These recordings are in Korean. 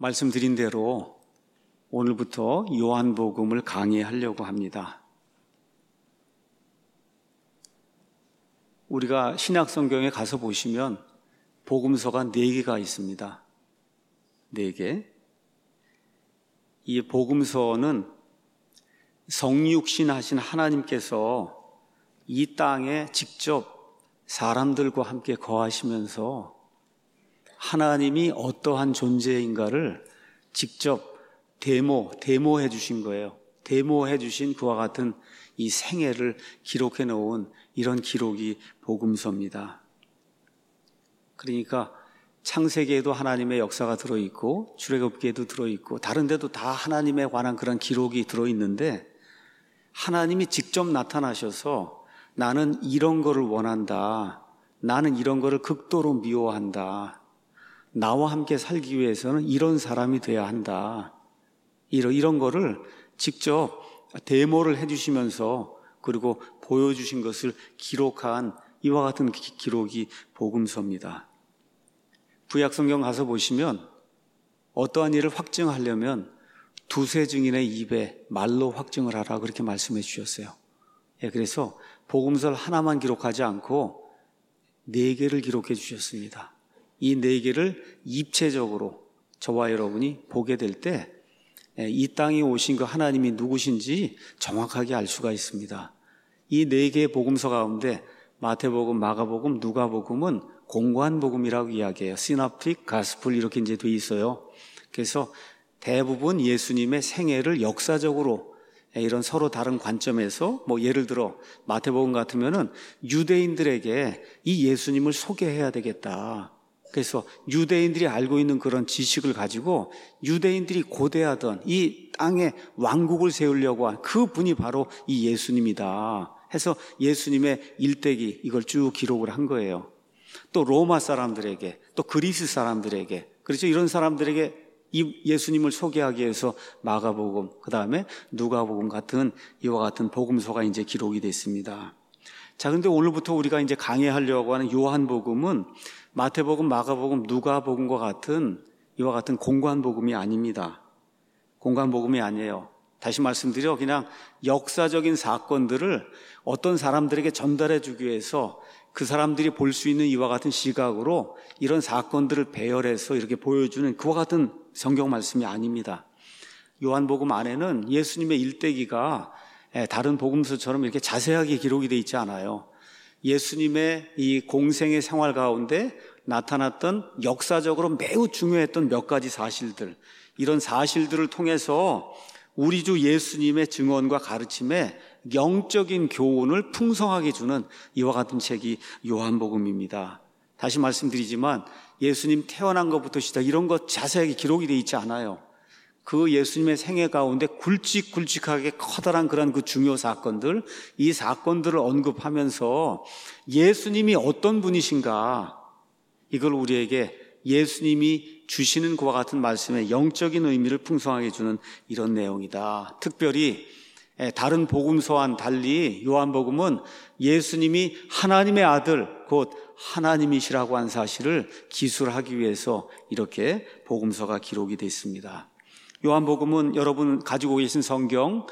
말씀드린 대로 오늘부터 요한복음을 강의하려고 합니다. 우리가 신약성경에 가서 보시면 복음서가 4개가 있습니다. 4개. 이 복음서는 성육신 하신 하나님께서 이 땅에 직접 사람들과 함께 거하시면서 하나님이 어떠한 존재인가를 직접 데모해 주신 거예요. 데모해 주신 그와 같은 이 생애를 기록해 놓은 이런 기록이 복음서입니다. 그러니까 창세기에도 하나님의 역사가 들어있고 출애굽기에도 들어있고 다른 데도 다 하나님에 관한 그런 기록이 들어있는데 하나님이 직접 나타나셔서 나는 이런 거를 원한다. 나는 이런 거를 극도로 미워한다. 나와 함께 살기 위해서는 이런 사람이 돼야 한다. 이런 거를 직접 데모를 해주시면서 그리고 보여주신 것을 기록한 이와 같은 기록이 복음서입니다. 구약성경 가서 보시면 어떠한 일을 확증하려면 두세 증인의 입에 말로 확증을 하라 그렇게 말씀해 주셨어요. 그래서 복음서를 하나만 기록하지 않고 4개를 기록해 주셨습니다. 이 4개를 입체적으로 저와 여러분이 보게 될 때 이 땅에 오신 그 하나님이 누구신지 정확하게 알 수가 있습니다. 이 4개의 복음서 가운데 마태복음, 마가복음, 누가복음은 공관복음이라고 이야기해요. 시놉틱, 가스플 이렇게 이제 돼 있어요. 그래서 대부분 예수님의 생애를 역사적으로 이런 서로 다른 관점에서 예를 들어 마태복음 같으면은 유대인들에게 이 예수님을 소개해야 되겠다. 그래서 유대인들이 알고 있는 그런 지식을 가지고 유대인들이 고대하던 이 땅에 왕국을 세우려고 한 그 분이 바로 이 예수님이다 해서 예수님의 일대기 이걸 쭉 기록을 한 거예요. 또 로마 사람들에게 또 그리스 사람들에게 그렇죠. 이런 사람들에게 이 예수님을 소개하기 위해서 마가복음 그 다음에 누가복음 같은 이와 같은 복음서가 이제 기록이 됐습니다. 자, 근데 오늘부터 우리가 이제 강의하려고 하는 요한복음은 마태복음, 마가복음, 누가복음과 같은 이와 같은 공관복음이 아닙니다. 공관복음이 아니에요. 다시 말씀드려 그냥 역사적인 사건들을 어떤 사람들에게 전달해 주기 위해서 그 사람들이 볼 수 있는 이와 같은 시각으로 이런 사건들을 배열해서 이렇게 보여주는 그와 같은 성경 말씀이 아닙니다. 요한복음 안에는 예수님의 일대기가 다른 복음서처럼 이렇게 자세하게 기록이 되어 있지 않아요. 예수님의 이 공생의 생활 가운데 나타났던 역사적으로 매우 중요했던 몇 가지 사실들, 이런 사실들을 통해서 우리 주 예수님의 증언과 가르침에 영적인 교훈을 풍성하게 주는 이와 같은 책이 요한복음입니다. 다시 말씀드리지만 예수님 태어난 것부터 시작 이런 것 자세하게 기록이 되어 있지 않아요. 그 예수님의 생애 가운데 굵직굵직하게 커다란 그런 그 중요 사건들, 이 사건들을 언급하면서 예수님이 어떤 분이신가, 이걸 우리에게 예수님이 주시는 그와 같은 말씀의 영적인 의미를 풍성하게 주는 이런 내용이다. 특별히 다른 복음서와는 달리 요한복음은 예수님이 하나님의 아들, 곧 하나님이시라고 한 사실을 기술하기 위해서 이렇게 복음서가 기록이 되어 있습니다. 요한복음은 여러분 가지고 계신 성경,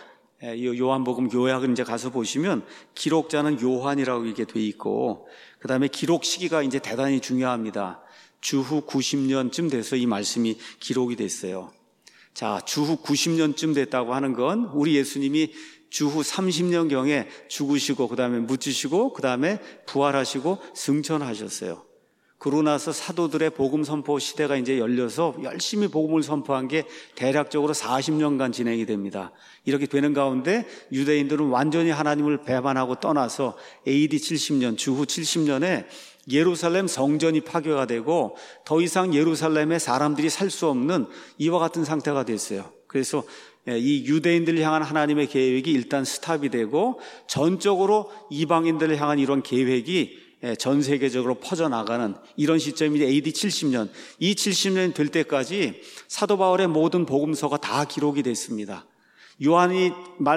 요한복음 요약을 이제 가서 보시면 기록자는 요한이라고 이게 돼 있고, 그 다음에 기록 시기가 이제 대단히 중요합니다. 주후 90년쯤 돼서 이 말씀이 기록이 됐어요. 자, 주후 90년쯤 됐다고 하는 건 우리 예수님이 주후 30년경에 죽으시고, 그 다음에 묻히시고, 그 다음에 부활하시고 승천하셨어요. 그러고 나서 사도들의 복음 선포 시대가 이제 열려서 열심히 복음을 선포한 게 대략적으로 40년간 진행이 됩니다. 이렇게 되는 가운데 유대인들은 완전히 하나님을 배반하고 떠나서 AD 70년, 주후 70년에 예루살렘 성전이 파괴가 되고 더 이상 예루살렘에 사람들이 살 수 없는 이와 같은 상태가 됐어요. 그래서 이 유대인들을 향한 하나님의 계획이 일단 스탑이 되고 전적으로 이방인들을 향한 이런 계획이 전 세계적으로 퍼져나가는 이런 시점이 AD 70년, 이 70년이 될 때까지 사도 바울의 모든 복음서가 다 기록이 됐습니다. 요한이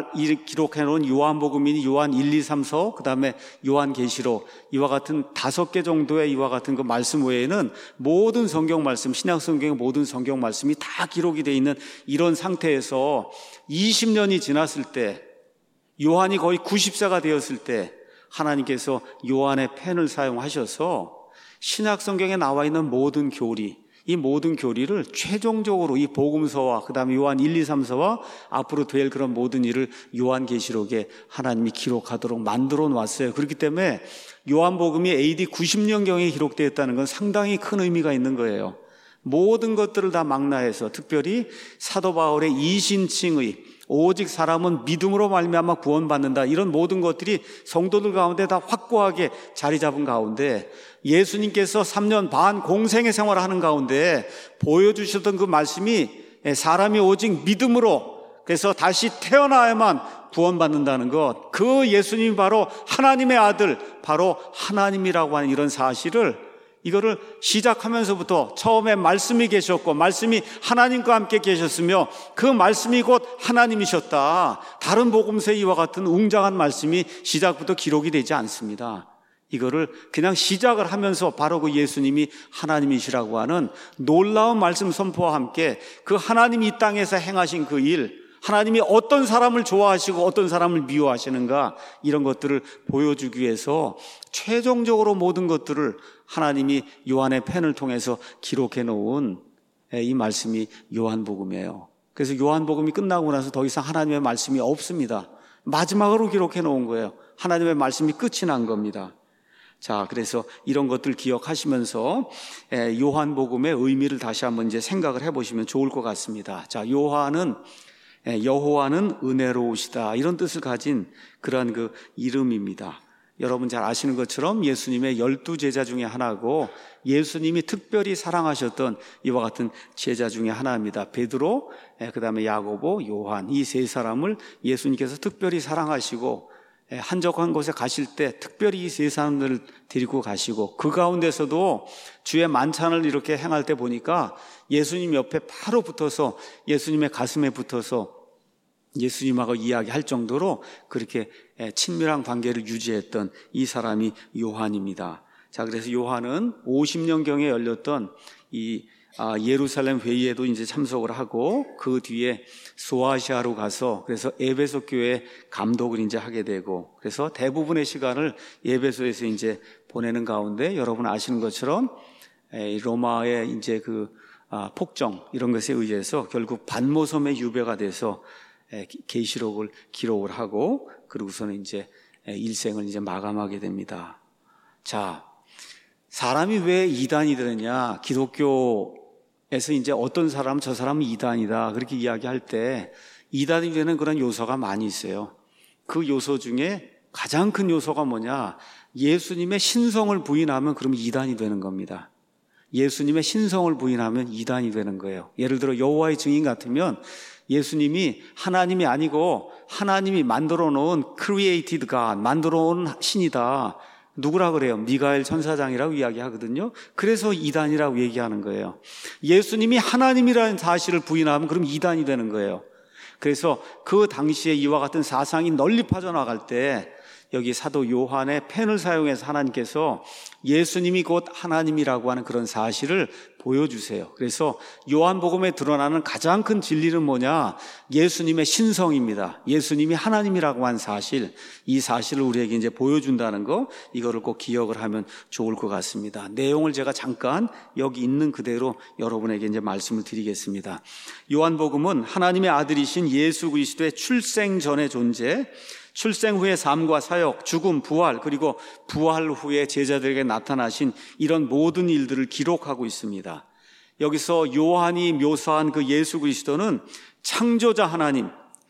기록해 놓은 요한복음이니 요한 1, 2, 3, 4, 그 다음에 요한계시록, 이와 같은 5개 정도의 이와 같은 그 말씀 외에는 모든 성경 말씀, 신약 성경의 모든 성경 말씀이 다 기록이 되어 있는 이런 상태에서 20년이 지났을 때, 요한이 거의 90세가 되었을 때 하나님께서 요한의 펜을 사용하셔서 신약 성경에 나와 있는 모든 교리, 이 모든 교리를 최종적으로 이 복음서와 그 다음에 요한 1, 2, 3서와 앞으로 될 그런 모든 일을 요한계시록에 하나님이 기록하도록 만들어 놨어요. 그렇기 때문에 요한복음이 AD 90년경에 기록되었다는 건 상당히 큰 의미가 있는 거예요. 모든 것들을 다 망라해서, 특별히 사도 바울의 이신칭의 오직 사람은 믿음으로 말미암아 구원받는다, 이런 모든 것들이 성도들 가운데 다 확고하게 자리 잡은 가운데 예수님께서 3년 반 공생의 생활을 하는 가운데 보여주셨던 그 말씀이 사람이 오직 믿음으로, 그래서 다시 태어나야만 구원받는다는 것, 그 예수님이 바로 하나님의 아들, 바로 하나님이라고 하는 이런 사실을, 이거를 시작하면서부터 처음에 말씀이 계셨고 말씀이 하나님과 함께 계셨으며 그 말씀이 곧 하나님이셨다, 다른 복음서에 이와 같은 웅장한 말씀이 시작부터 기록이 되지 않습니다. 이거를 그냥 시작을 하면서 바로 그 예수님이 하나님이시라고 하는 놀라운 말씀 선포와 함께 그 하나님이 이 땅에서 행하신 그 일, 하나님이 어떤 사람을 좋아하시고 어떤 사람을 미워하시는가, 이런 것들을 보여주기 위해서 최종적으로 모든 것들을 하나님이 요한의 펜을 통해서 기록해 놓은 이 말씀이 요한복음이에요. 그래서 요한복음이 끝나고 나서 더 이상 하나님의 말씀이 없습니다. 마지막으로 기록해 놓은 거예요. 하나님의 말씀이 끝이 난 겁니다. 자, 그래서 이런 것들 기억하시면서 요한복음의 의미를 다시 한번 이제 생각을 해보시면 좋을 것 같습니다. 자, 요한은 여호와는 은혜로우시다, 이런 뜻을 가진 그러한 그 이름입니다. 여러분 잘 아시는 것처럼 예수님의 12제자 중에 하나고 예수님이 특별히 사랑하셨던 이와 같은 제자 중에 하나입니다. 베드로, 그 다음에 야고보, 요한, 이 세 사람을 예수님께서 특별히 사랑하시고 한적한 곳에 가실 때 특별히 이 세 사람들을 데리고 가시고, 그 가운데서도 주의 만찬을 이렇게 행할 때 보니까 예수님 옆에 바로 붙어서 예수님의 가슴에 붙어서 예수님하고 이야기할 정도로 그렇게 친밀한 관계를 유지했던 이 사람이 요한입니다. 자, 그래서 요한은 50년경에 열렸던 이 예루살렘 회의에도 이제 참석을 하고, 그 뒤에 소아시아로 가서 그래서 에베소 교회 감독을 이제 하게 되고, 그래서 대부분의 시간을 에베소에서 이제 보내는 가운데 여러분 아시는 것처럼 로마의 이제 그 폭정 이런 것에 의해서 결국 반모섬의 유배가 돼서 계시록을 기록을 하고, 그러고서는 이제 일생을 이제 마감하게 됩니다. 자, 사람이 왜 이단이 되느냐? 기독교에서 이제 어떤 사람은 저 사람은 이단이다 그렇게 이야기할 때 이단이 되는 그런 요소가 많이 있어요. 그 요소 중에 가장 큰 요소가 뭐냐? 예수님의 신성을 부인하면 그러면 이단이 되는 겁니다. 예수님의 신성을 부인하면 이단이 되는 거예요. 예를 들어 여호와의 증인 같으면 예수님이 하나님이 아니고 하나님이 만들어 놓은 created God, 만들어 놓은 신이다. 누구라 그래요? 미가엘 천사장이라고 이야기하거든요. 그래서 이단이라고 얘기하는 거예요. 예수님이 하나님이라는 사실을 부인하면 그럼 이단이 되는 거예요. 그래서 그 당시에 이와 같은 사상이 널리 퍼져나갈 때 여기 사도 요한의 펜을 사용해서 하나님께서 예수님이 곧 하나님이라고 하는 그런 사실을 보여주세요. 그래서 요한복음에 드러나는 가장 큰 진리는 뭐냐? 예수님의 신성입니다. 예수님이 하나님이라고 한 사실, 이 사실을 우리에게 이제 보여준다는 거, 이거를 꼭 기억을 하면 좋을 것 같습니다. 내용을 제가 잠깐 여기 있는 그대로 여러분에게 이제 말씀을 드리겠습니다. 요한복음은 하나님의 아들이신 예수 그리스도의 출생 전의 존재, 출생 후의 삶과 사역, 죽음, 부활, 그리고 부활 후에 제자들에게 나타나신 이런 모든 일들을 기록하고 있습니다. 여기서 요한이 묘사한 그 예수 그리스도는 창조자 하나님,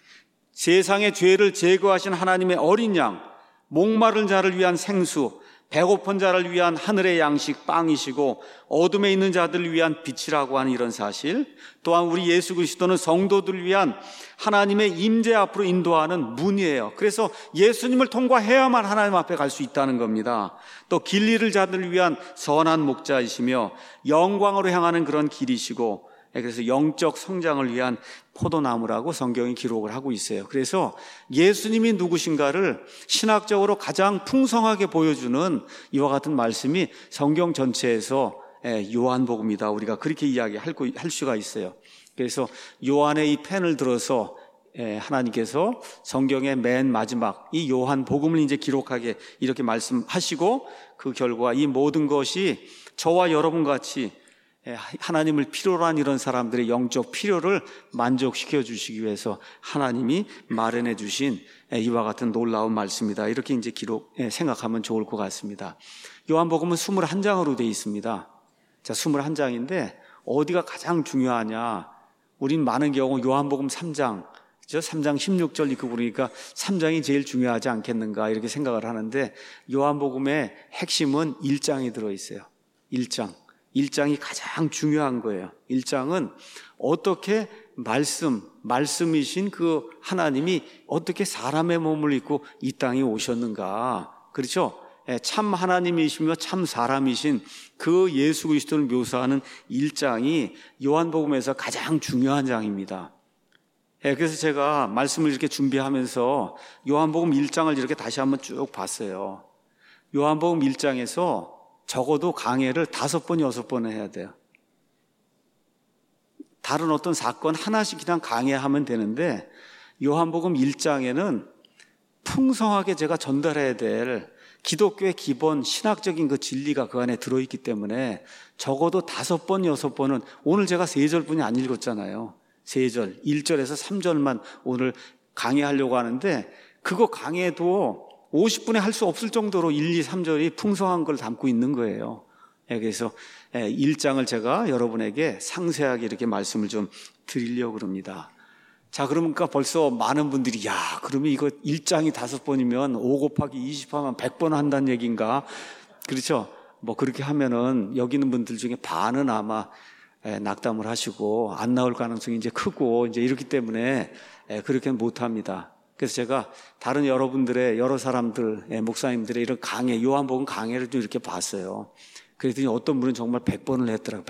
세상의 죄를 제거하신 하나님의 어린 양, 목마른 자를 위한 생수, 배고픈 자를 위한 하늘의 양식 빵이시고 어둠에 있는 자들을 위한 빛이라고 하는 이런 사실, 또한 우리 예수 그리스도는 성도들을 위한 하나님의 임재 앞으로 인도하는 문이에요. 그래서 예수님을 통과해야만 하나님 앞에 갈 수 있다는 겁니다. 또 길 잃을 자들을 위한 선한 목자이시며 영광으로 향하는 그런 길이시고, 그래서 영적 성장을 위한 포도나무라고 성경이 기록을 하고 있어요. 그래서 예수님이 누구신가를 신학적으로 가장 풍성하게 보여주는 이와 같은 말씀이 성경 전체에서 요한복음이다. 우리가 그렇게 이야기할 수가 있어요. 그래서 요한의 이 펜을 들어서 하나님께서 성경의 맨 마지막 이 요한복음을 이제 기록하게 이렇게 말씀하시고, 그 결과 이 모든 것이 저와 여러분 같이 하나님을 필요로 한 이런 사람들의 영적 필요를 만족시켜 주시기 위해서 하나님이 마련해 주신 이와 같은 놀라운 말씀이다. 이렇게 이제 생각하면 좋을 것 같습니다. 요한복음은 21장으로 되어 있습니다. 자, 21장인데 어디가 가장 중요하냐? 우린 많은 경우 요한복음 3장, 3장 16절 있고 그러니까 3장이 제일 중요하지 않겠는가 이렇게 생각을 하는데, 요한복음의 핵심은 1장이 들어있어요. 1장이 가장 중요한 거예요. 1장은 어떻게 말씀이신 그 하나님이 어떻게 사람의 몸을 입고 이 땅에 오셨는가. 그렇죠? 참 하나님이시며 참 사람이신 그 예수 그리스도를 묘사하는 1장이 요한복음에서 가장 중요한 장입니다. 그래서 제가 말씀을 이렇게 준비하면서 요한복음 1장을 이렇게 다시 한번 쭉 봤어요. 요한복음 1장에서 적어도 강해를 5번, 6번 해야 돼요. 다른 어떤 사건 하나씩 그냥 강해하면 되는데, 요한복음 1장에는 풍성하게 제가 전달해야 될 기독교의 기본 신학적인 그 진리가 그 안에 들어있기 때문에 적어도 5번, 6번은, 오늘 제가 3절뿐이 안 읽었잖아요. 3절, 1절에서 3절만 오늘 강해하려고 하는데, 그거 강해도 50분에 할 수 없을 정도로 1, 2, 3절이 풍성한 걸 담고 있는 거예요. 그래서 1장을 제가 여러분에게 상세하게 이렇게 말씀을 좀 드리려고 합니다. 자, 그러니까 벌써 많은 분들이, 야, 그러면 이거 1장이 5번이면 5 곱하기 20 하면 100번 한다는 얘기인가? 그렇죠? 뭐 그렇게 하면은 여기 있는 분들 중에 반은 아마 낙담을 하시고 안 나올 가능성이 이제 크고 이제 이렇기 때문에 그렇게는 못 합니다. 그래서 제가 다른 여러분들의 여러 사람들, 목사님들의 이런 강해, 요한복음 강해를 좀 이렇게 봤어요. 그랬더니 어떤 분은 정말 100번을 했더라고요.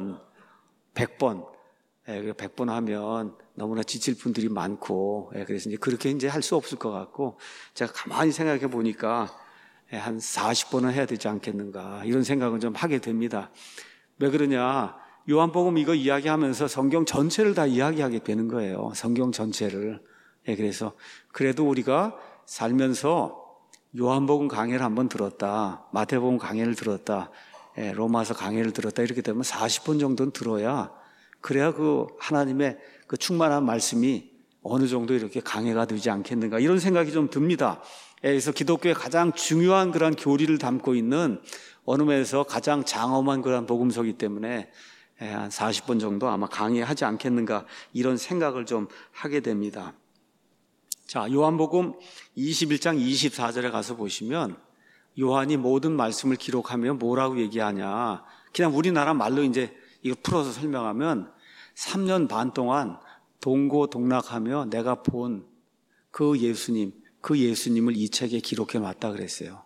100번. 100번 하면 너무나 지칠 분들이 많고, 그래서 이제 그렇게 이제 할 수 없을 것 같고, 제가 가만히 생각해 보니까 한 40번은 해야 되지 않겠는가, 이런 생각은 좀 하게 됩니다. 왜 그러냐? 요한복음 이거 이야기하면서 성경 전체를 다 이야기하게 되는 거예요. 성경 전체를. 그래서 그래도 우리가 살면서 요한복음 강해를 한번 들었다, 마태복음 강해를 들었다, 로마서 강해를 들었다, 이렇게 되면 40번 정도는 들어야, 그래야 그 하나님의 그 충만한 말씀이 어느 정도 이렇게 강해가 되지 않겠는가, 이런 생각이 좀 듭니다. 그래서 기독교의 가장 중요한 그런 교리를 담고 있는, 어느 면에서 가장 장엄한 그런 복음서이기 때문에 한 40번 정도 아마 강해하지 않겠는가, 이런 생각을 좀 하게 됩니다. 자, 요한복음 21장 24절에 가서 보시면 요한이 모든 말씀을 기록하며 뭐라고 얘기하냐, 그냥 우리나라 말로 이제 이거 풀어서 설명하면 3년 반 동안 동고동락하며 내가 본 그 예수님을 이 책에 기록해 놨다 그랬어요.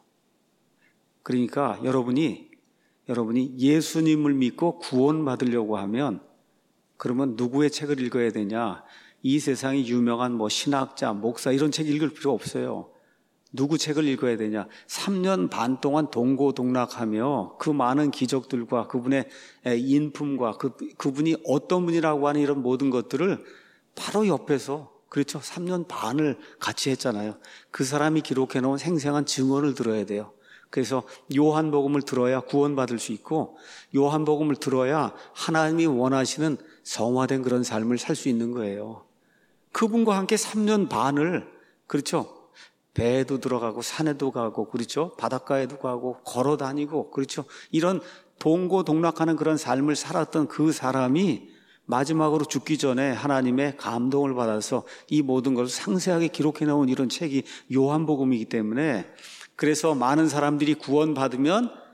그러니까 여러분이 예수님을 믿고 구원받으려고 하면, 그러면 누구의 책을 읽어야 되냐? 이 세상에 유명한 뭐 신학자, 목사 이런 책 읽을 필요 없어요. 누구 책을 읽어야 되냐? 3년 반 동안 동고동락하며 그 많은 기적들과 그분의 인품과 그분이 어떤 분이라고 하는 이런 모든 것들을 바로 옆에서, 그렇죠, 3년 반을 같이 했잖아요. 그 사람이 기록해 놓은 생생한 증언을 들어야 돼요. 그래서 요한복음을 들어야 구원받을 수 있고, 요한복음을 들어야 하나님이 원하시는 성화된 그런 삶을 살 수 있는 거예요. 그분과 함께 3년 반을, 그렇죠, 배에도 들어가고 산에도 가고, 그렇죠, 바닷가에도 가고 걸어 다니고, 그렇죠, 이런 동고동락하는 그런 삶을 살았던 그 사람이 마지막으로 죽기 전에 하나님의 감동을 받아서 이 모든 것을 상세하게 기록해 놓은 이런 책이 요한복음이기 때문에, 그래서 많은 사람들이 구원받으면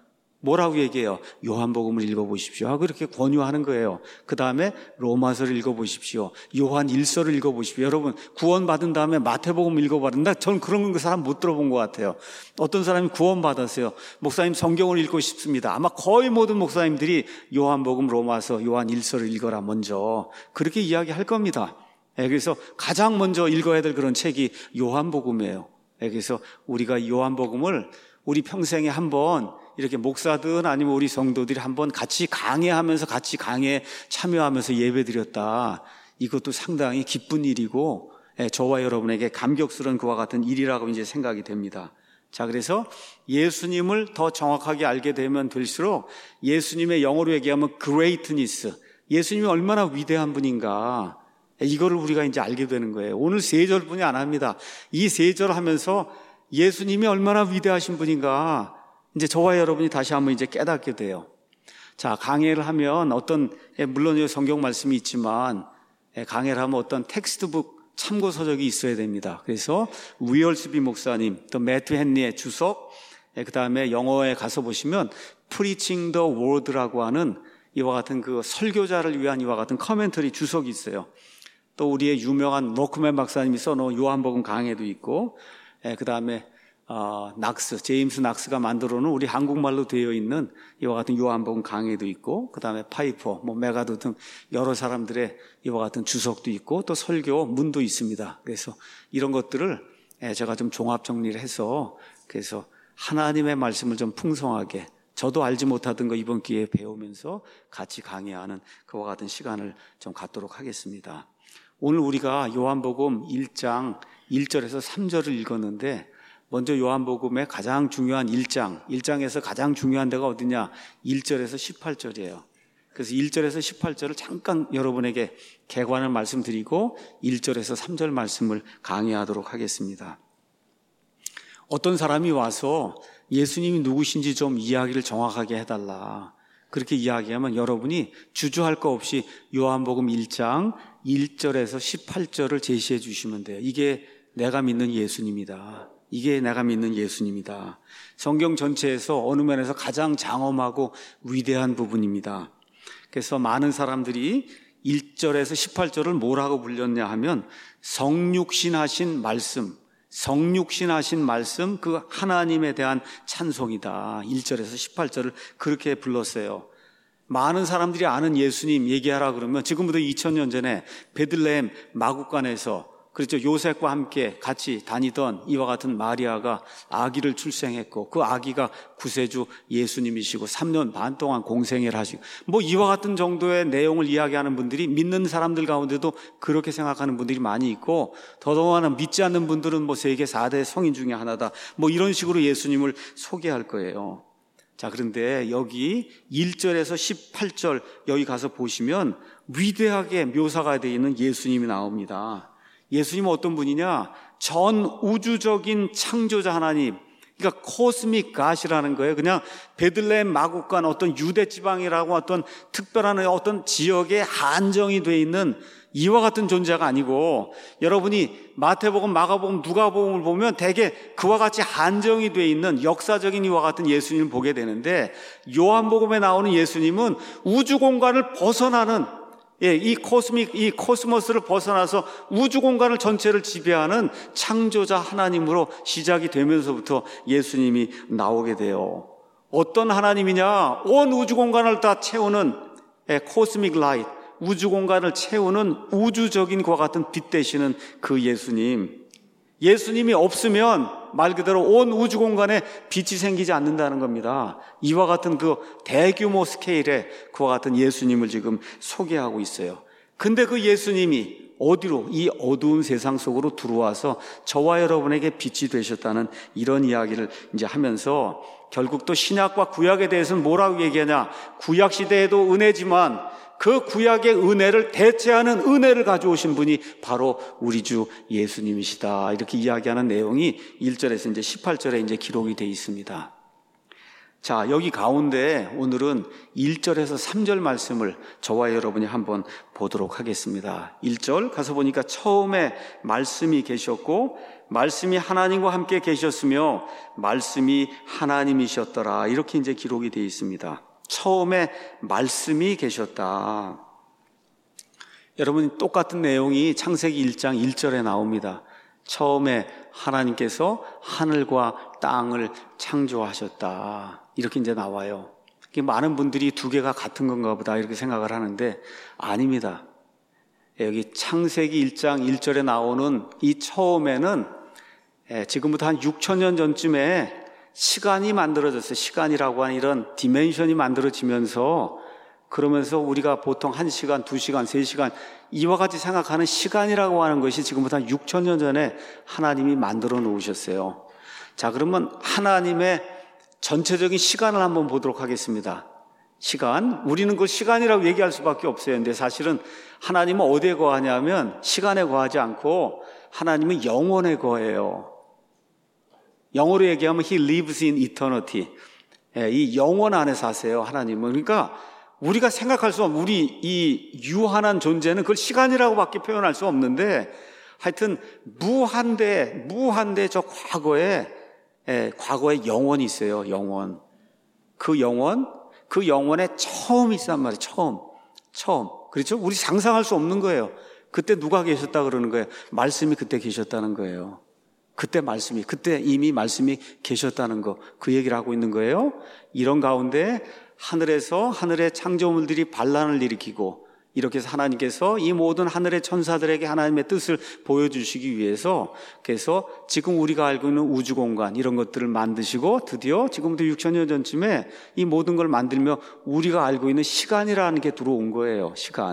뭐라고 얘기해요? 요한복음을 읽어보십시오 하고 그렇게 권유하는 거예요. 그 다음에 로마서를 읽어보십시오. 요한 1서를 읽어보십시오. 여러분 구원받은 다음에 마태복음 읽어봤는데 저는 그런 사람 못 들어본 것 같아요. 어떤 사람이 구원받았어요. 목사님 성경을 읽고 싶습니다. 아마 거의 모든 목사님들이 요한복음, 로마서, 요한 1서를 읽어라 먼저 그렇게 이야기할 겁니다. 그래서 가장 먼저 읽어야 될 그런 책이 요한복음이에요. 그래서 우리가 요한복음을 우리 평생에 한번 이렇게 목사든 아니면 우리 성도들이 한번 같이 강해하면서 같이 강해에 참여하면서 예배드렸다. 이것도 상당히 기쁜 일이고 저와 여러분에게 감격스러운 그와 같은 일이라고 이제 생각이 됩니다. 자, 그래서 예수님을 더 정확하게 알게 되면 될수록 예수님의 영어로 얘기하면 greatness, 예수님이 얼마나 위대한 분인가, 이거를 우리가 이제 알게 되는 거예요. 오늘 3절뿐이 안 합니다. 이 3절 하면서 예수님이 얼마나 위대하신 분인가 이제 저와 여러분이 다시 한번 이제 깨닫게 돼요. 자, 강해를 하면 물론 성경 말씀이 있지만 강해를 하면 어떤 텍스트북 참고 서적이 있어야 됩니다. 그래서 위얼스비 목사님, 또 매튜 헨리의 주석, 그 다음에 영어에 가서 보시면 Preaching the Word라고 하는 이와 같은 그 설교자를 위한 이와 같은 커멘터리 주석이 있어요. 또 우리의 유명한 로크맨 박사님이 써놓은 요한복음 강해도 있고, 그 다음에 제임스 낙스가 만들어 놓은 우리 한국말로 되어 있는 이와 같은 요한복음 강해도 있고, 그 다음에 파이퍼, 메가도 등 여러 사람들의 이와 같은 주석도 있고, 또 설교 문도 있습니다. 그래서 이런 것들을 제가 좀 종합 정리를 해서, 그래서 하나님의 말씀을 좀 풍성하게, 저도 알지 못하던 거 이번 기회에 배우면서 같이 강의하는 그와 같은 시간을 좀 갖도록 하겠습니다. 오늘 우리가 요한복음 1장 1절에서 3절을 읽었는데, 먼저 요한복음의 가장 중요한 1장에서 가장 중요한 데가 어디냐? 1절에서 18절이에요. 그래서 1절에서 18절을 잠깐 여러분에게 개관을 말씀드리고 1절에서 3절 말씀을 강의하도록 하겠습니다. 어떤 사람이 와서 예수님이 누구신지 좀 이야기를 정확하게 해달라, 그렇게 이야기하면 여러분이 주저할 거 없이 요한복음 1장 1절에서 18절을 제시해 주시면 돼요. 이게 내가 믿는 예수님이다. 이게 내가 믿는 예수님이다. 성경 전체에서 어느 면에서 가장 장엄하고 위대한 부분입니다. 그래서 많은 사람들이 1절에서 18절을 뭐라고 불렸냐 하면 성육신하신 말씀, 그 하나님에 대한 찬송이다. 1절에서 18절을 그렇게 불렀어요. 많은 사람들이 아는 예수님 얘기하라 그러면 지금부터 2000년 전에 베들레헴 마구간에서, 그렇죠, 요셉과 함께 같이 다니던 이와 같은 마리아가 아기를 출생했고 그 아기가 구세주 예수님이시고 3년 반 동안 공생애를 하시고 이와 같은 정도의 내용을 이야기하는 분들이 믿는 사람들 가운데도 그렇게 생각하는 분들이 많이 있고, 더더구나 믿지 않는 분들은 세계 4대 성인 중에 하나다, 이런 식으로 예수님을 소개할 거예요. 자, 그런데 여기 1절에서 18절 여기 가서 보시면 위대하게 묘사가 되어 있는 예수님이 나옵니다. 예수님은 어떤 분이냐? 전 우주적인 창조자 하나님, 그러니까 코스믹 갓이라는 거예요. 그냥 베들레헴 마구간 어떤 유대 지방이라고 어떤 특별한 어떤 지역에 한정이 되어 있는 이와 같은 존재가 아니고, 여러분이 마태복음, 마가복음, 누가복음을 보면 대개 그와 같이 한정이 되어 있는 역사적인 이와 같은 예수님을 보게 되는데, 요한복음에 나오는 예수님은 우주 공간을 벗어나는, 이 코스모스를 벗어나서 우주 공간을 전체를 지배하는 창조자 하나님으로 시작이 되면서부터 예수님이 나오게 돼요. 어떤 하나님이냐? 온 우주 공간을 다 채우는 코스믹 라이트, 우주 공간을 채우는 우주적인 그와 같은 빛 되시는 그 예수님이 없으면 말 그대로 온 우주 공간에 빛이 생기지 않는다는 겁니다. 이와 같은 그 대규모 스케일의 그와 같은 예수님을 지금 소개하고 있어요. 근데 그 예수님이 어디로, 이 어두운 세상 속으로 들어와서 저와 여러분에게 빛이 되셨다는 이런 이야기를 이제 하면서, 결국 또 신약과 구약에 대해서는 뭐라고 얘기하냐? 구약 시대에도 은혜지만 그 구약의 은혜를 대체하는 은혜를 가져오신 분이 바로 우리 주 예수님이시다, 이렇게 이야기하는 내용이 1절에서 이제 18절에 이제 기록이 되어 있습니다. 자, 여기 가운데 오늘은 1절에서 3절 말씀을 저와 여러분이 한번 보도록 하겠습니다. 1절 가서 보니까 처음에 말씀이 계셨고 말씀이 하나님과 함께 계셨으며 말씀이 하나님이셨더라. 이렇게 이제 기록이 되어 있습니다. 처음에 말씀이 계셨다. 여러분, 똑같은 내용이 창세기 1장 1절에 나옵니다. 처음에 하나님께서 하늘과 땅을 창조하셨다. 이렇게 이제 나와요. 많은 분들이 두 개가 같은 건가 보다 이렇게 생각을 하는데 아닙니다. 여기 창세기 1장 1절에 나오는 이 처음에는 지금부터 한 6,000년 전쯤에 시간이 만들어졌어요. 시간이라고 하는 이런 디멘션이 만들어지면서 그러면서 우리가 보통 1시간, 2시간, 3시간 이와 같이 생각하는 시간이라고 하는 것이 지금부터 한 6,000년 전에 하나님이 만들어 놓으셨어요. 자, 그러면 하나님의 전체적인 시간을 한번 보도록 하겠습니다. 시간, 우리는 그걸 시간이라고 얘기할 수밖에 없어요. 근데 사실은 하나님은 어디에 거하냐면 시간에 거하지 않고 하나님은 영원에 거해요. 영어로 얘기하면 He lives in eternity. 이 영원 안에 사세요, 하나님은. 그러니까 우리가 생각할 수 없는 우리 이 유한한 존재는 그걸 시간이라고밖에 표현할 수 없는데 하여튼 무한대 저 과거에 영원이 있어요. 영원. 그 영원에 처음이 있단 말이에요. 처음. 그렇죠? 우리 상상할 수 없는 거예요. 그때 누가 계셨다 그러는 거예요? 말씀이 그때 계셨다는 거예요. 그때 이미 말씀이 계셨다는 거, 그 얘기를 하고 있는 거예요. 이런 가운데 하늘의 창조물들이 반란을 일으키고 이렇게 해서 하나님께서 이 모든 하늘의 천사들에게 하나님의 뜻을 보여주시기 위해서 그래서 지금 우리가 알고 있는 우주공간 이런 것들을 만드시고 드디어 지금부터 6,000년 전쯤에 이 모든 걸 만들며 우리가 알고 있는 시간이라는 게 들어온 거예요.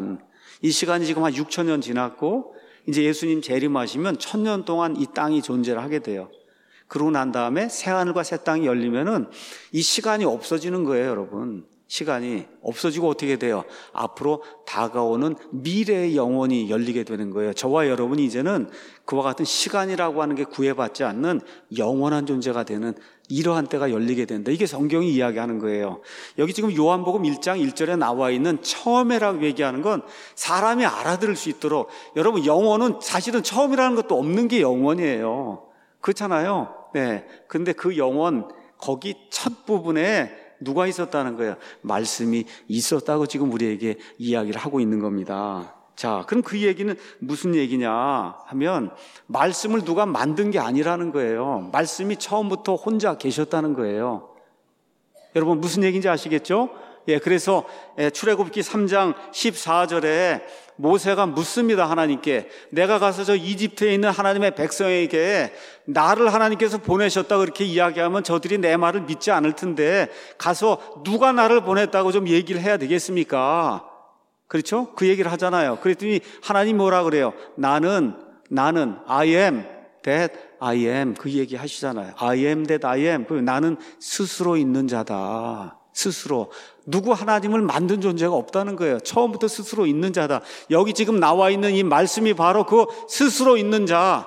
이 시간이 지금 한 6,000년 지났고 이제 예수님 재림하시면 1,000년 동안 이 땅이 존재를 하게 돼요. 그러고 난 다음에 새하늘과 새 땅이 열리면은 이 시간이 없어지는 거예요, 여러분. 시간이 없어지고 어떻게 돼요? 앞으로 다가오는 미래의 영혼이 열리게 되는 거예요. 저와 여러분이 이제는 그와 같은 시간이라고 하는 게 구애받지 않는 영원한 존재가 되는 이러한 때가 열리게 된다. 이게 성경이 이야기하는 거예요. 여기 지금 요한복음 1장 1절에 나와 있는 처음에라고 얘기하는 건 사람이 알아들을 수 있도록 여러분 영혼은 사실은 처음이라는 것도 없는 게 영혼이에요. 그렇잖아요. 네. 근데 그 영혼 거기 첫 부분에 누가 있었다는 거예요? 말씀이 있었다고 지금 우리에게 이야기를 하고 있는 겁니다. 자, 그럼 그 얘기는 무슨 얘기냐 하면 말씀을 누가 만든 게 아니라는 거예요. 말씀이 처음부터 혼자 계셨다는 거예요. 여러분 무슨 얘기인지 아시겠죠? 그래서 출애굽기 3장 14절에 모세가 묻습니다. 하나님께 내가 가서 저 이집트에 있는 하나님의 백성에게 나를 하나님께서 보내셨다 그렇게 이야기하면 저들이 내 말을 믿지 않을 텐데 가서 누가 나를 보냈다고 좀 얘기를 해야 되겠습니까? 그렇죠? 그 얘기를 하잖아요. 그랬더니 하나님 뭐라 그래요? 나는 I am that I am 그 얘기 하시잖아요. I am that I am 나는 스스로 있는 자다. 스스로 누구 하나님을 만든 존재가 없다는 거예요. 처음부터 스스로 있는 자다. 여기 지금 나와 있는 이 말씀이 바로 그 스스로 있는 자.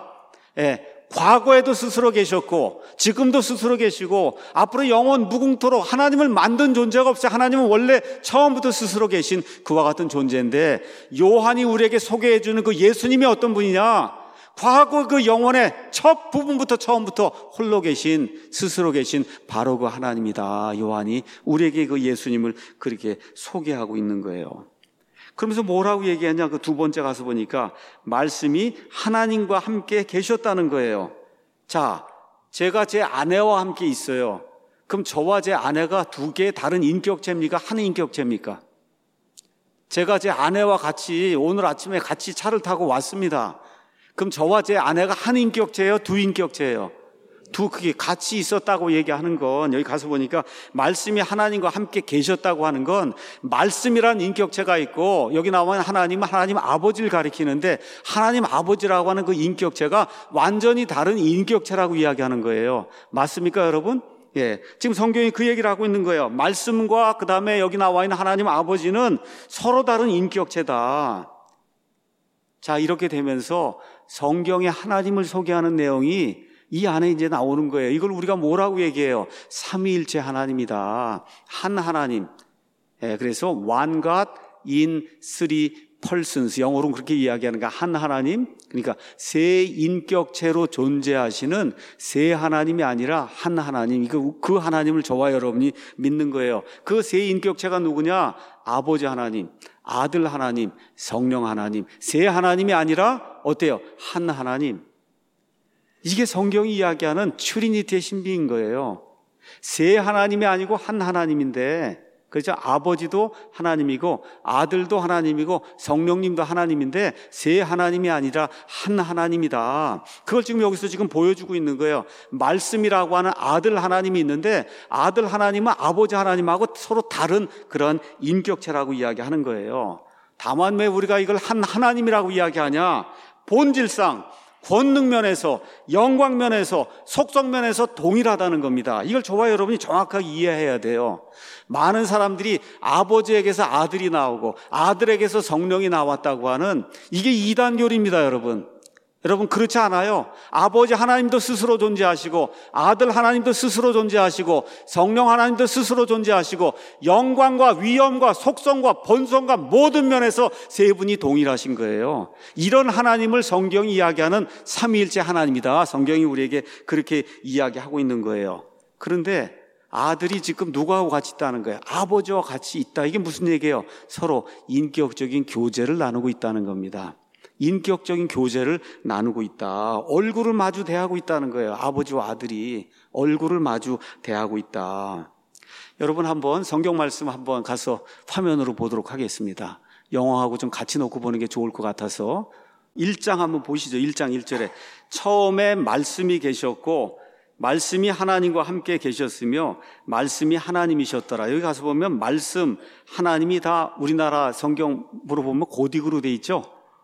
과거에도 스스로 계셨고 지금도 스스로 계시고 앞으로 영원 무궁토록 하나님을 만든 존재가 없어요. 하나님은 원래 처음부터 스스로 계신 그와 같은 존재인데 요한이 우리에게 소개해 주는 그 예수님이 어떤 분이냐? 과거 그 영혼의 첫 부분부터 처음부터 홀로 계신 스스로 계신 바로 그 하나님이다. 요한이 우리에게 그 예수님을 그렇게 소개하고 있는 거예요. 그러면서 뭐라고 얘기하냐? 그 두 번째 가서 보니까 말씀이 하나님과 함께 계셨다는 거예요. 자, 제가 제 아내와 함께 있어요. 그럼 저와 제 아내가 두 개의 다른 인격체입니까? 한 인격체입니까? 제가 제 아내와 같이 오늘 아침에 같이 차를 타고 왔습니다. 그럼 저와 제 아내가 한 인격체예요? 두 인격체예요? 그게 같이 있었다고 얘기하는 건 여기 가서 보니까 말씀이 하나님과 함께 계셨다고 하는 건 말씀이라는 인격체가 있고 여기 나오는 하나님 아버지를 가리키는데 하나님 아버지라고 하는 그 인격체가 완전히 다른 인격체라고 이야기하는 거예요. 맞습니까, 여러분? 지금 성경이 그 얘기를 하고 있는 거예요. 말씀과 그 다음에 여기 나와 있는 하나님 아버지는 서로 다른 인격체다. 자, 이렇게 되면서 성경에 하나님을 소개하는 내용이 이 안에 이제 나오는 거예요. 이걸 우리가 뭐라고 얘기해요? 삼위일체 하나님이다. 한 하나님. 그래서 one God in three persons. 영어로는 그렇게 이야기하는 거야. 한 하나님. 그러니까 세 인격체로 존재하시는 세 하나님이 아니라 한 하나님. 그 하나님을 저와 여러분이 믿는 거예요. 그 세 인격체가 누구냐? 아버지 하나님, 아들 하나님, 성령 하나님. 세 하나님이 아니라 어때요? 한 하나님. 이게 성경이 이야기하는 트리니티의 신비인 거예요. 세 하나님이 아니고 한 하나님인데, 그렇죠? 아버지도 하나님이고 아들도 하나님이고 성령님도 하나님인데 세 하나님이 아니라 한 하나님이다. 그걸 지금 여기서 지금 보여주고 있는 거예요. 말씀이라고 하는 아들 하나님이 있는데 아들 하나님은 아버지 하나님하고 서로 다른 그런 인격체라고 이야기하는 거예요. 다만 왜 우리가 이걸 한 하나님이라고 이야기하냐? 본질상 권능면에서, 영광면에서, 속성면에서 동일하다는 겁니다. 이걸 저와 여러분이 정확하게 이해해야 돼요. 많은 사람들이 아버지에게서 아들이 나오고 아들에게서 성령이 나왔다고 하는 이게 이단교리입니다, 여러분. 여러분 그렇지 않아요. 아버지 하나님도 스스로 존재하시고 아들 하나님도 스스로 존재하시고 성령 하나님도 스스로 존재하시고 영광과 위엄과 속성과 본성과 모든 면에서 세 분이 동일하신 거예요. 이런 하나님을 성경이 이야기하는 삼위일체 하나님이다. 성경이 우리에게 그렇게 이야기하고 있는 거예요. 그런데 아들이 지금 누구하고 같이 있다는 거예요? 아버지와 같이 있다. 이게 무슨 얘기예요? 서로 인격적인 교제를 나누고 있다는 겁니다. 인격적인 교제를 나누고 있다. 얼굴을 마주 대하고 있다는 거예요. 아버지와 아들이 얼굴을 마주 대하고 있다. 여러분 한번 성경 말씀 한번 가서 화면으로 보도록 하겠습니다. 영어하고 좀 같이 놓고 보는 게 좋을 것 같아서 1장 한번 보시죠. 1장 1절에 처음에 말씀이 계셨고 말씀이 하나님과 함께 계셨으며 말씀이 하나님이셨더라. 여기 가서 보면 말씀 하나님이 다 우리나라 성경으로 보면 고딕으로 돼 있죠.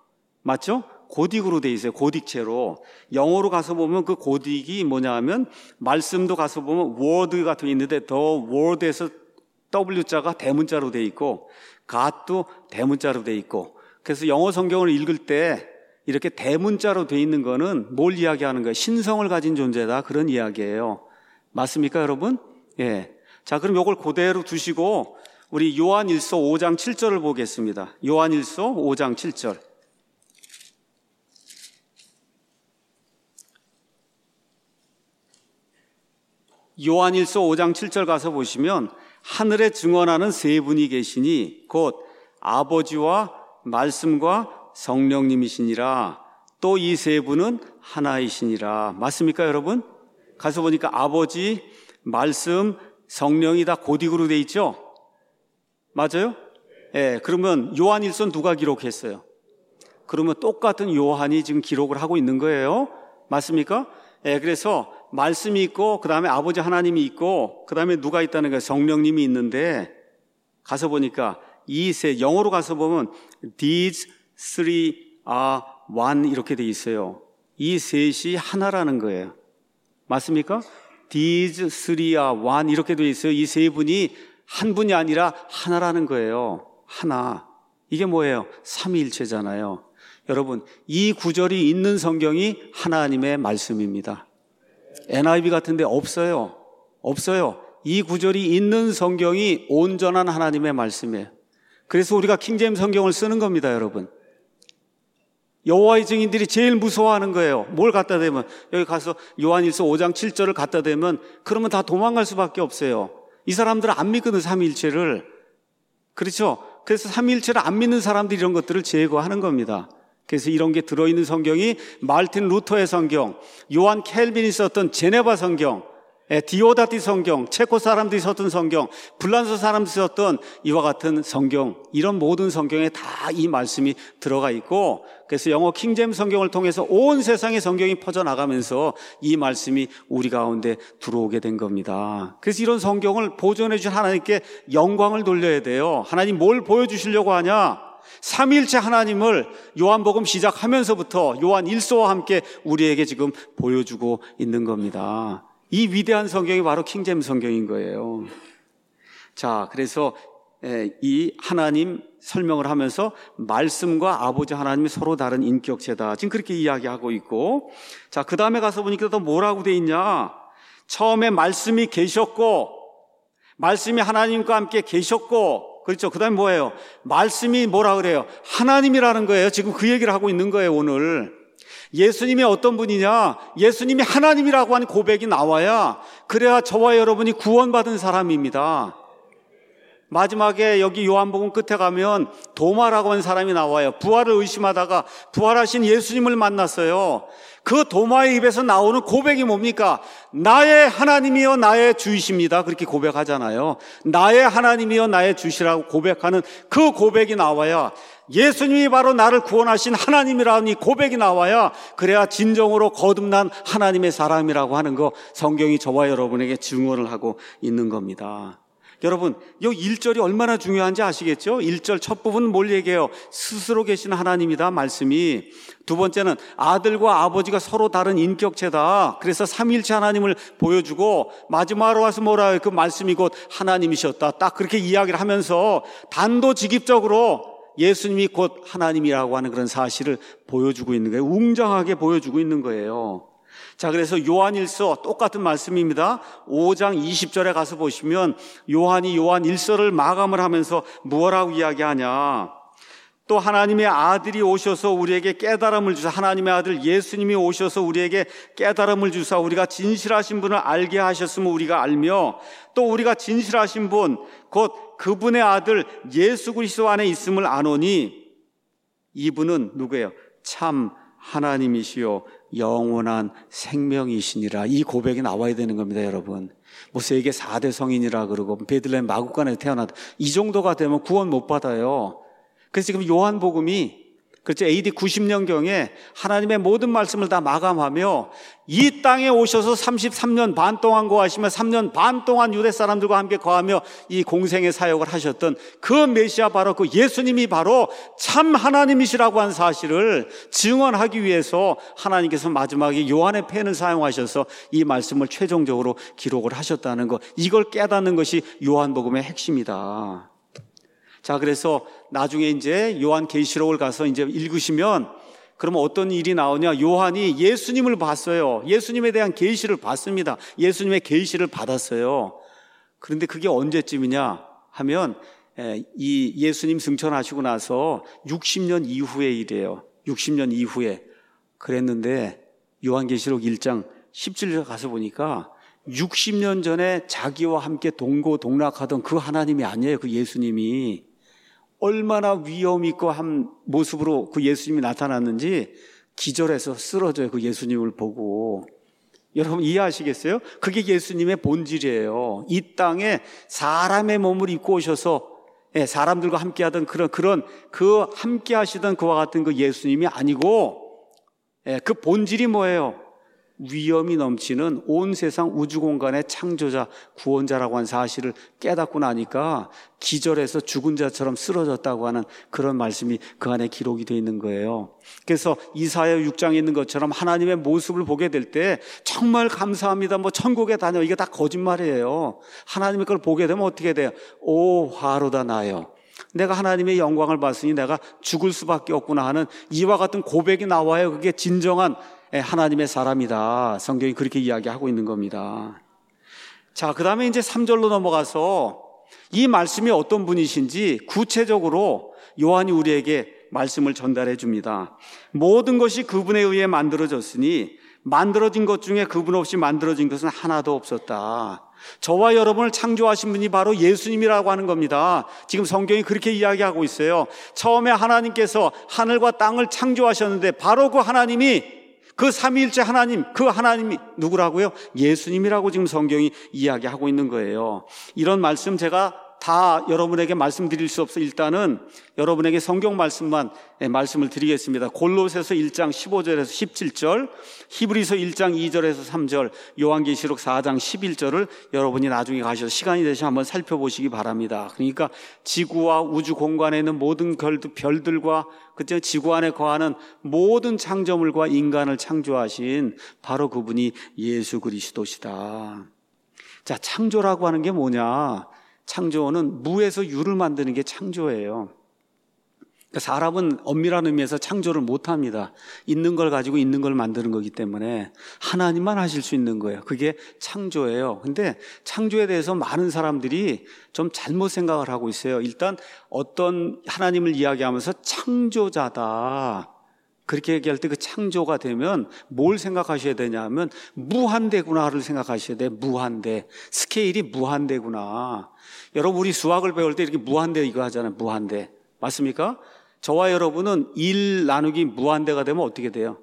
맞죠? 고딕으로 돼 있어요. 고딕체로. 영어로 가서 보면 그 고딕이 뭐냐 하면 말씀도 가서 보면 word가 돼 있는데 the word에서 W자가 대문자로 돼 있고 God도 대문자로 돼 있고 그래서 영어 성경을 읽을 때 이렇게 대문자로 돼 있는 거는 뭘 이야기하는 거예요? 신성을 가진 존재다. 그런 이야기예요. 맞습니까, 여러분? 예. 자, 그럼 이걸 그대로 두시고 우리 요한일서 5장 7절을 보겠습니다. 요한일서 5장 7절. 요한일서 5장 7절 가서 보시면 하늘에 증언하는 세 분이 계시니 곧 아버지와 말씀과 성령님이시니라. 또 이 세 분은 하나이시니라. 맞습니까, 여러분? 가서 보니까 아버지, 말씀, 성령이 다 고딕으로 돼 있죠? 맞아요? 예, 그러면 요한일서는 누가 기록했어요? 그러면 똑같은 요한이 지금 기록을 하고 있는 거예요. 맞습니까? 예, 그래서 말씀이 있고 그 다음에 아버지 하나님이 있고 그 다음에 누가 있다는 거예요? 성령님이 있는데 가서 보니까 이 세, 영어로 가서 보면 These three are one 이렇게 돼 있어요. 이 셋이 하나라는 거예요. 맞습니까? These three are one 이렇게 돼 있어요. 이 세 분이 한 분이 아니라 하나라는 거예요. 하나. 이게 뭐예요? 삼위일체잖아요. 여러분, 이 구절이 있는 성경이 하나님의 말씀입니다. NIV 같은 데 없어요. 없어요. 이 구절이 있는 성경이 온전한 하나님의 말씀이에요. 그래서 우리가 킹제임스 성경을 쓰는 겁니다, 여러분. 여호와의 증인들이 제일 무서워하는 거예요. 뭘 갖다 대면 여기 가서 요한일서 5장 7절을 갖다 대면 그러면 다 도망갈 수밖에 없어요. 이 사람들은 안 믿거든, 삼위일체를. 그렇죠? 그래서 삼위일체를 안 믿는 사람들이 이런 것들을 제거하는 겁니다. 그래서 이런 게 들어있는 성경이 마르틴 루터의 성경, 요한 켈빈이 썼던 제네바 성경, 디오다티 성경, 체코 사람들이 썼던 성경, 불란서 사람들이 썼던 이와 같은 성경, 이런 모든 성경에 다 이 말씀이 들어가 있고 그래서 영어 킹제임스 성경을 통해서 온 세상에 성경이 퍼져나가면서 이 말씀이 우리 가운데 들어오게 된 겁니다. 그래서 이런 성경을 보존해 주신 하나님께 영광을 돌려야 돼요. 하나님 뭘 보여주시려고 하냐? 삼위일체 하나님을 요한복음 시작하면서부터 요한 1서와 함께 우리에게 지금 보여주고 있는 겁니다. 이 위대한 성경이 바로 킹제임스 성경인 거예요. 자, 그래서 이 하나님 설명을 하면서 말씀과 아버지 하나님이 서로 다른 인격체다. 지금 그렇게 이야기하고 있고, 자, 그 다음에 가서 보니까 또 뭐라고 돼 있냐? 처음에 말씀이 계셨고, 말씀이 하나님과 함께 계셨고, 그렇죠. 그 다음에 뭐예요? 말씀이 뭐라 그래요? 하나님이라는 거예요. 지금 그 얘기를 하고 있는 거예요, 오늘. 예수님이 어떤 분이냐? 예수님이 하나님이라고 하는 고백이 나와야, 그래야 저와 여러분이 구원받은 사람입니다. 마지막에 여기 요한복음 끝에 가면 도마라고 하는 사람이 나와요. 부활을 의심하다가 부활하신 예수님을 만났어요. 그 도마의 입에서 나오는 고백이 뭡니까? 나의 하나님이여 나의 주이십니다. 그렇게 고백하잖아요. 나의 하나님이여 나의 주시라고 고백하는 그 고백이 나와야, 예수님이 바로 나를 구원하신 하나님이라는 이 고백이 나와야, 그래야 진정으로 거듭난 하나님의 사람이라고 하는 거 성경이 저와 여러분에게 증언을 하고 있는 겁니다. 여러분, 이 1절이 얼마나 중요한지 아시겠죠? 1절 첫 부분은 뭘 얘기해요? 스스로 계신 하나님이다, 말씀이. 두 번째는 아들과 아버지가 서로 다른 인격체다. 그래서 삼위일체 하나님을 보여주고, 마지막으로 와서 뭐라 해요? 그 말씀이 곧 하나님이셨다. 딱 그렇게 이야기를 하면서 단도직입적으로 예수님이 곧 하나님이라고 하는 그런 사실을 보여주고 있는 거예요. 웅장하게 보여주고 있는 거예요. 자, 그래서 요한일서 똑같은 말씀입니다. 5장 20절에 가서 보시면 요한이 요한 1서를 마감을 하면서 무엇라고 이야기하냐? 또 하나님의 아들이 오셔서 우리에게 깨달음을 주사, 하나님의 아들 예수님이 오셔서 우리에게 깨달음을 주사 우리가 진실하신 분을 알게 하셨음을 우리가 알며, 또 우리가 진실하신 분 곧 그분의 아들 예수 그리스도 안에 있음을 아노니, 이분은 누구예요? 참 하나님이시요 영원한 생명이시니라. 이 고백이 나와야 되는 겁니다, 여러분. 모세에게 4대 성인이라 그러고 베들레헴 마구간에 태어났다, 이 정도가 되면 구원 못 받아요. 그래서 지금 요한복음이, 그렇죠, AD 90년경에 하나님의 모든 말씀을 다 마감하며 이 땅에 오셔서 33년 반 동안 거하시며 3년 반 동안 유대 사람들과 함께 거하며 이 공생의 사역을 하셨던 그 메시아, 바로 그 예수님이 바로 참 하나님이시라고 하는 사실을 증언하기 위해서 하나님께서 마지막에 요한의 펜을 사용하셔서 이 말씀을 최종적으로 기록을 하셨다는 것, 이걸 깨닫는 것이 요한복음의 핵심이다. 자, 그래서 나중에 이제 요한계시록을 가서 이제 읽으시면, 그러면 어떤 일이 나오냐? 요한이 예수님을 봤어요. 예수님에 대한 계시를 받습니다. 예수님의 계시를 받았어요. 그런데 그게 언제쯤이냐 하면, 이 예수님 승천하시고 나서 60년 이후의 일이에요. 60년 이후에. 그랬는데 요한계시록 1장 17절 가서 보니까 60년 전에 자기와 함께 동고동락하던 그 하나님이 아니에요. 그 예수님이 얼마나 위험 있고 한 모습으로 그 예수님이 나타났는지 기절해서 쓰러져요. 그 예수님을 보고. 여러분 이해하시겠어요? 그게 예수님의 본질이에요. 이 땅에 사람의 몸을 입고 오셔서 사람들과 함께하던 그런 그 함께 하시던 그와 같은 그 예수님이 아니고, 그 본질이 뭐예요? 위험이 넘치는 온 세상 우주 공간의 창조자, 구원자라고 하는 사실을 깨닫고 나니까 기절해서 죽은 자처럼 쓰러졌다고 하는 그런 말씀이 그 안에 기록이 되어 있는 거예요. 그래서 이사야 6장에 있는 것처럼 하나님의 모습을 보게 될 때 정말 감사합니다, 뭐 천국에 다녀, 이게 다 거짓말이에요. 하나님의 걸 보게 되면 어떻게 돼요? 오 화로다 나요, 내가 하나님의 영광을 봤으니 내가 죽을 수밖에 없구나 하는 이와 같은 고백이 나와요. 그게 진정한 하나님의 사람이다. 성경이 그렇게 이야기하고 있는 겁니다. 자, 그 다음에 이제 3절로 넘어가서 이 말씀이 어떤 분이신지 구체적으로 요한이 우리에게 말씀을 전달해 줍니다. 모든 것이 그분에 의해 만들어졌으니 만들어진 것 중에 그분 없이 만들어진 것은 하나도 없었다. 저와 여러분을 창조하신 분이 바로 예수님이라고 하는 겁니다. 지금 성경이 그렇게 이야기하고 있어요. 처음에 하나님께서 하늘과 땅을 창조하셨는데 바로 그 하나님이, 그 삼위일체 하나님, 그 하나님이 누구라고요? 예수님이라고 지금 성경이 이야기하고 있는 거예요. 이런 말씀 제가 다 여러분에게 말씀드릴 수 없어 일단은 여러분에게 성경 말씀만 말씀을 드리겠습니다. 골로새서 1장 15절에서 17절, 히브리서 1장 2절에서 3절, 요한계시록 4장 11절을 여러분이 나중에 가셔서 시간이 되시면 한번 살펴보시기 바랍니다. 그러니까 지구와 우주 공간에 있는 모든 별들과 그때 지구 안에 거하는 모든 창조물과 인간을 창조하신 바로 그분이 예수 그리스도시다. 자, 창조라고 하는 게 뭐냐? 창조는 무에서 유를 만드는 게 창조예요. 사람은 엄밀한 의미에서 창조를 못합니다. 있는 걸 가지고 있는 걸 만드는 거기 때문에 하나님만 하실 수 있는 거예요. 그게 창조예요. 근데 창조에 대해서 많은 사람들이 좀 잘못 생각을 하고 있어요. 일단 어떤 하나님을 이야기하면서 창조자다 그렇게 얘기할 때 그 창조가 되면 뭘 생각하셔야 되냐면 무한대구나를 생각하셔야 돼요. 무한대. 스케일이 무한대구나. 여러분 우리 수학을 배울 때 이렇게 무한대 이거 하잖아요. 무한대. 맞습니까? 저와 여러분은 1 나누기 무한대가 되면 어떻게 돼요?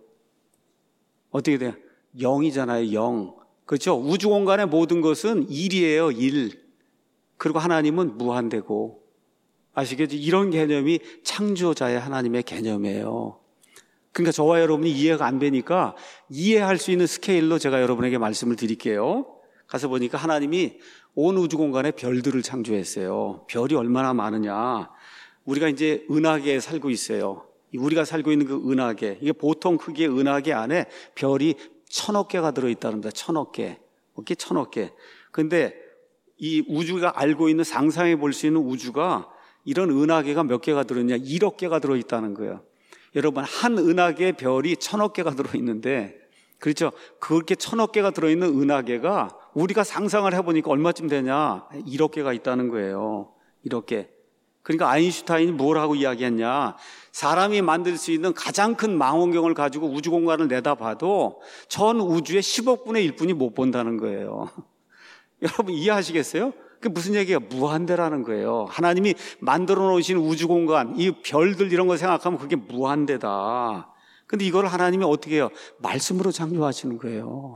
어떻게 돼요? 0이잖아요. 0. 그렇죠? 우주 공간의 모든 것은 1이에요. 1. 그리고 하나님은 무한대고. 아시겠죠? 이런 개념이 창조자의 하나님의 개념이에요. 그러니까 저와 여러분이 이해가 안 되니까 이해할 수 있는 스케일로 제가 여러분에게 말씀을 드릴게요. 가서 보니까 하나님이 온 우주 공간에 별들을 창조했어요. 별이 얼마나 많으냐. 우리가 이제 은하계에 살고 있어요. 우리가 살고 있는 그 은하계, 이게 보통 크기의 은하계 안에 별이 1000억 개가 들어있다는 거다. 1000억 개. 이렇게 1000억 개. 근데 이 우주가 알고 있는 상상해 볼 수 있는 우주가 이런 은하계가 몇 개가 들어있냐? 1억 개가 들어있다는 거예요. 여러분, 한 은하계에 별이 1000억 개가 들어있는데, 그렇죠? 그렇게 1000억 개가 들어있는 은하계가 우리가 상상을 해보니까 얼마쯤 되냐? 1억 개가 있다는 거예요. 1억 개. 그러니까 아인슈타인이 뭘 하고 이야기했냐? 사람이 만들 수 있는 가장 큰 망원경을 가지고 우주 공간을 내다봐도 전 우주의 10억분의 1뿐이 못 본다는 거예요. 여러분 이해하시겠어요? 그게 무슨 얘기예요? 무한대라는 거예요. 하나님이 만들어 놓으신 우주 공간, 이 별들 이런 거 생각하면 그게 무한대다. 근데 이걸 하나님이 어떻게 해요? 말씀으로 창조하시는 거예요.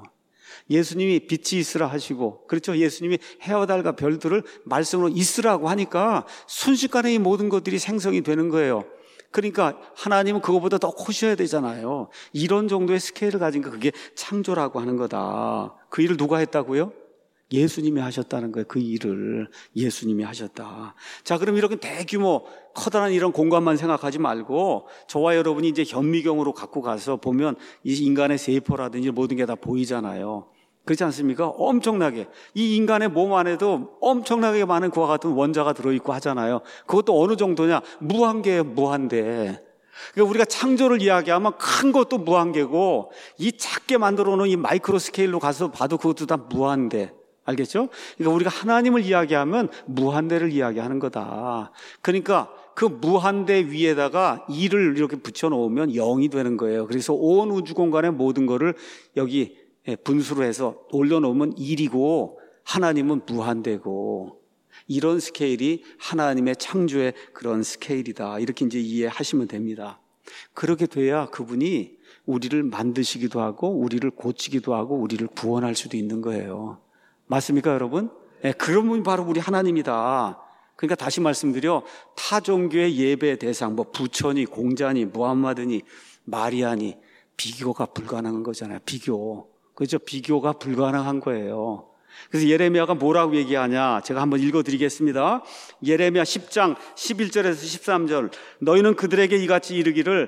예수님이 빛이 있으라 하시고, 그렇죠? 예수님이 해와 달과 별들을 말씀으로 있으라고 하니까 순식간에 이 모든 것들이 생성이 되는 거예요. 그러니까 하나님은 그거보다 더 커셔야 되잖아요. 이런 정도의 스케일을 가진 거, 그게 창조라고 하는 거다. 그 일을 누가 했다고요? 예수님이 하셨다는 거예요. 그 일을 예수님이 하셨다. 자, 그럼 이렇게 대규모 커다란 이런 공간만 생각하지 말고 저와 여러분이 이제 현미경으로 갖고 가서 보면 이 인간의 세포라든지 모든 게 다 보이잖아요. 그렇지 않습니까? 엄청나게 이 인간의 몸 안에도 엄청나게 많은 그와 같은 원자가 들어있고 하잖아요. 그것도 어느 정도냐? 무한계예요. 무한대. 그러니까 우리가 창조를 이야기하면 큰 것도 무한계고 이 작게 만들어 놓은 이 마이크로 스케일로 가서 봐도 그것도 다 무한대. 알겠죠? 그러니까 우리가 하나님을 이야기하면 무한대를 이야기하는 거다. 그러니까 그 무한대 위에다가 2를 이렇게 붙여놓으면 0이 되는 거예요. 그래서 온 우주 공간의 모든 거를 여기 분수로 해서 올려놓으면 1이고 하나님은 무한대고, 이런 스케일이 하나님의 창조의 그런 스케일이다. 이렇게 이제 이해하시면 됩니다. 그렇게 돼야 그분이 우리를 만드시기도 하고 우리를 고치기도 하고 우리를 구원할 수도 있는 거예요. 맞습니까, 여러분? 네, 그런 분이 바로 우리 하나님이다. 그러니까 다시 말씀드려, 타 종교의 예배 대상, 뭐 부처니, 공자니, 무함마드니, 마리아니, 비교가 불가능한 거잖아요. 비교. 그렇죠? 비교가 불가능한 거예요. 그래서 예레미야가 뭐라고 얘기하냐? 제가 한번 읽어드리겠습니다. 예레미야 10장 11절에서 13절. 너희는 그들에게 이같이 이르기를,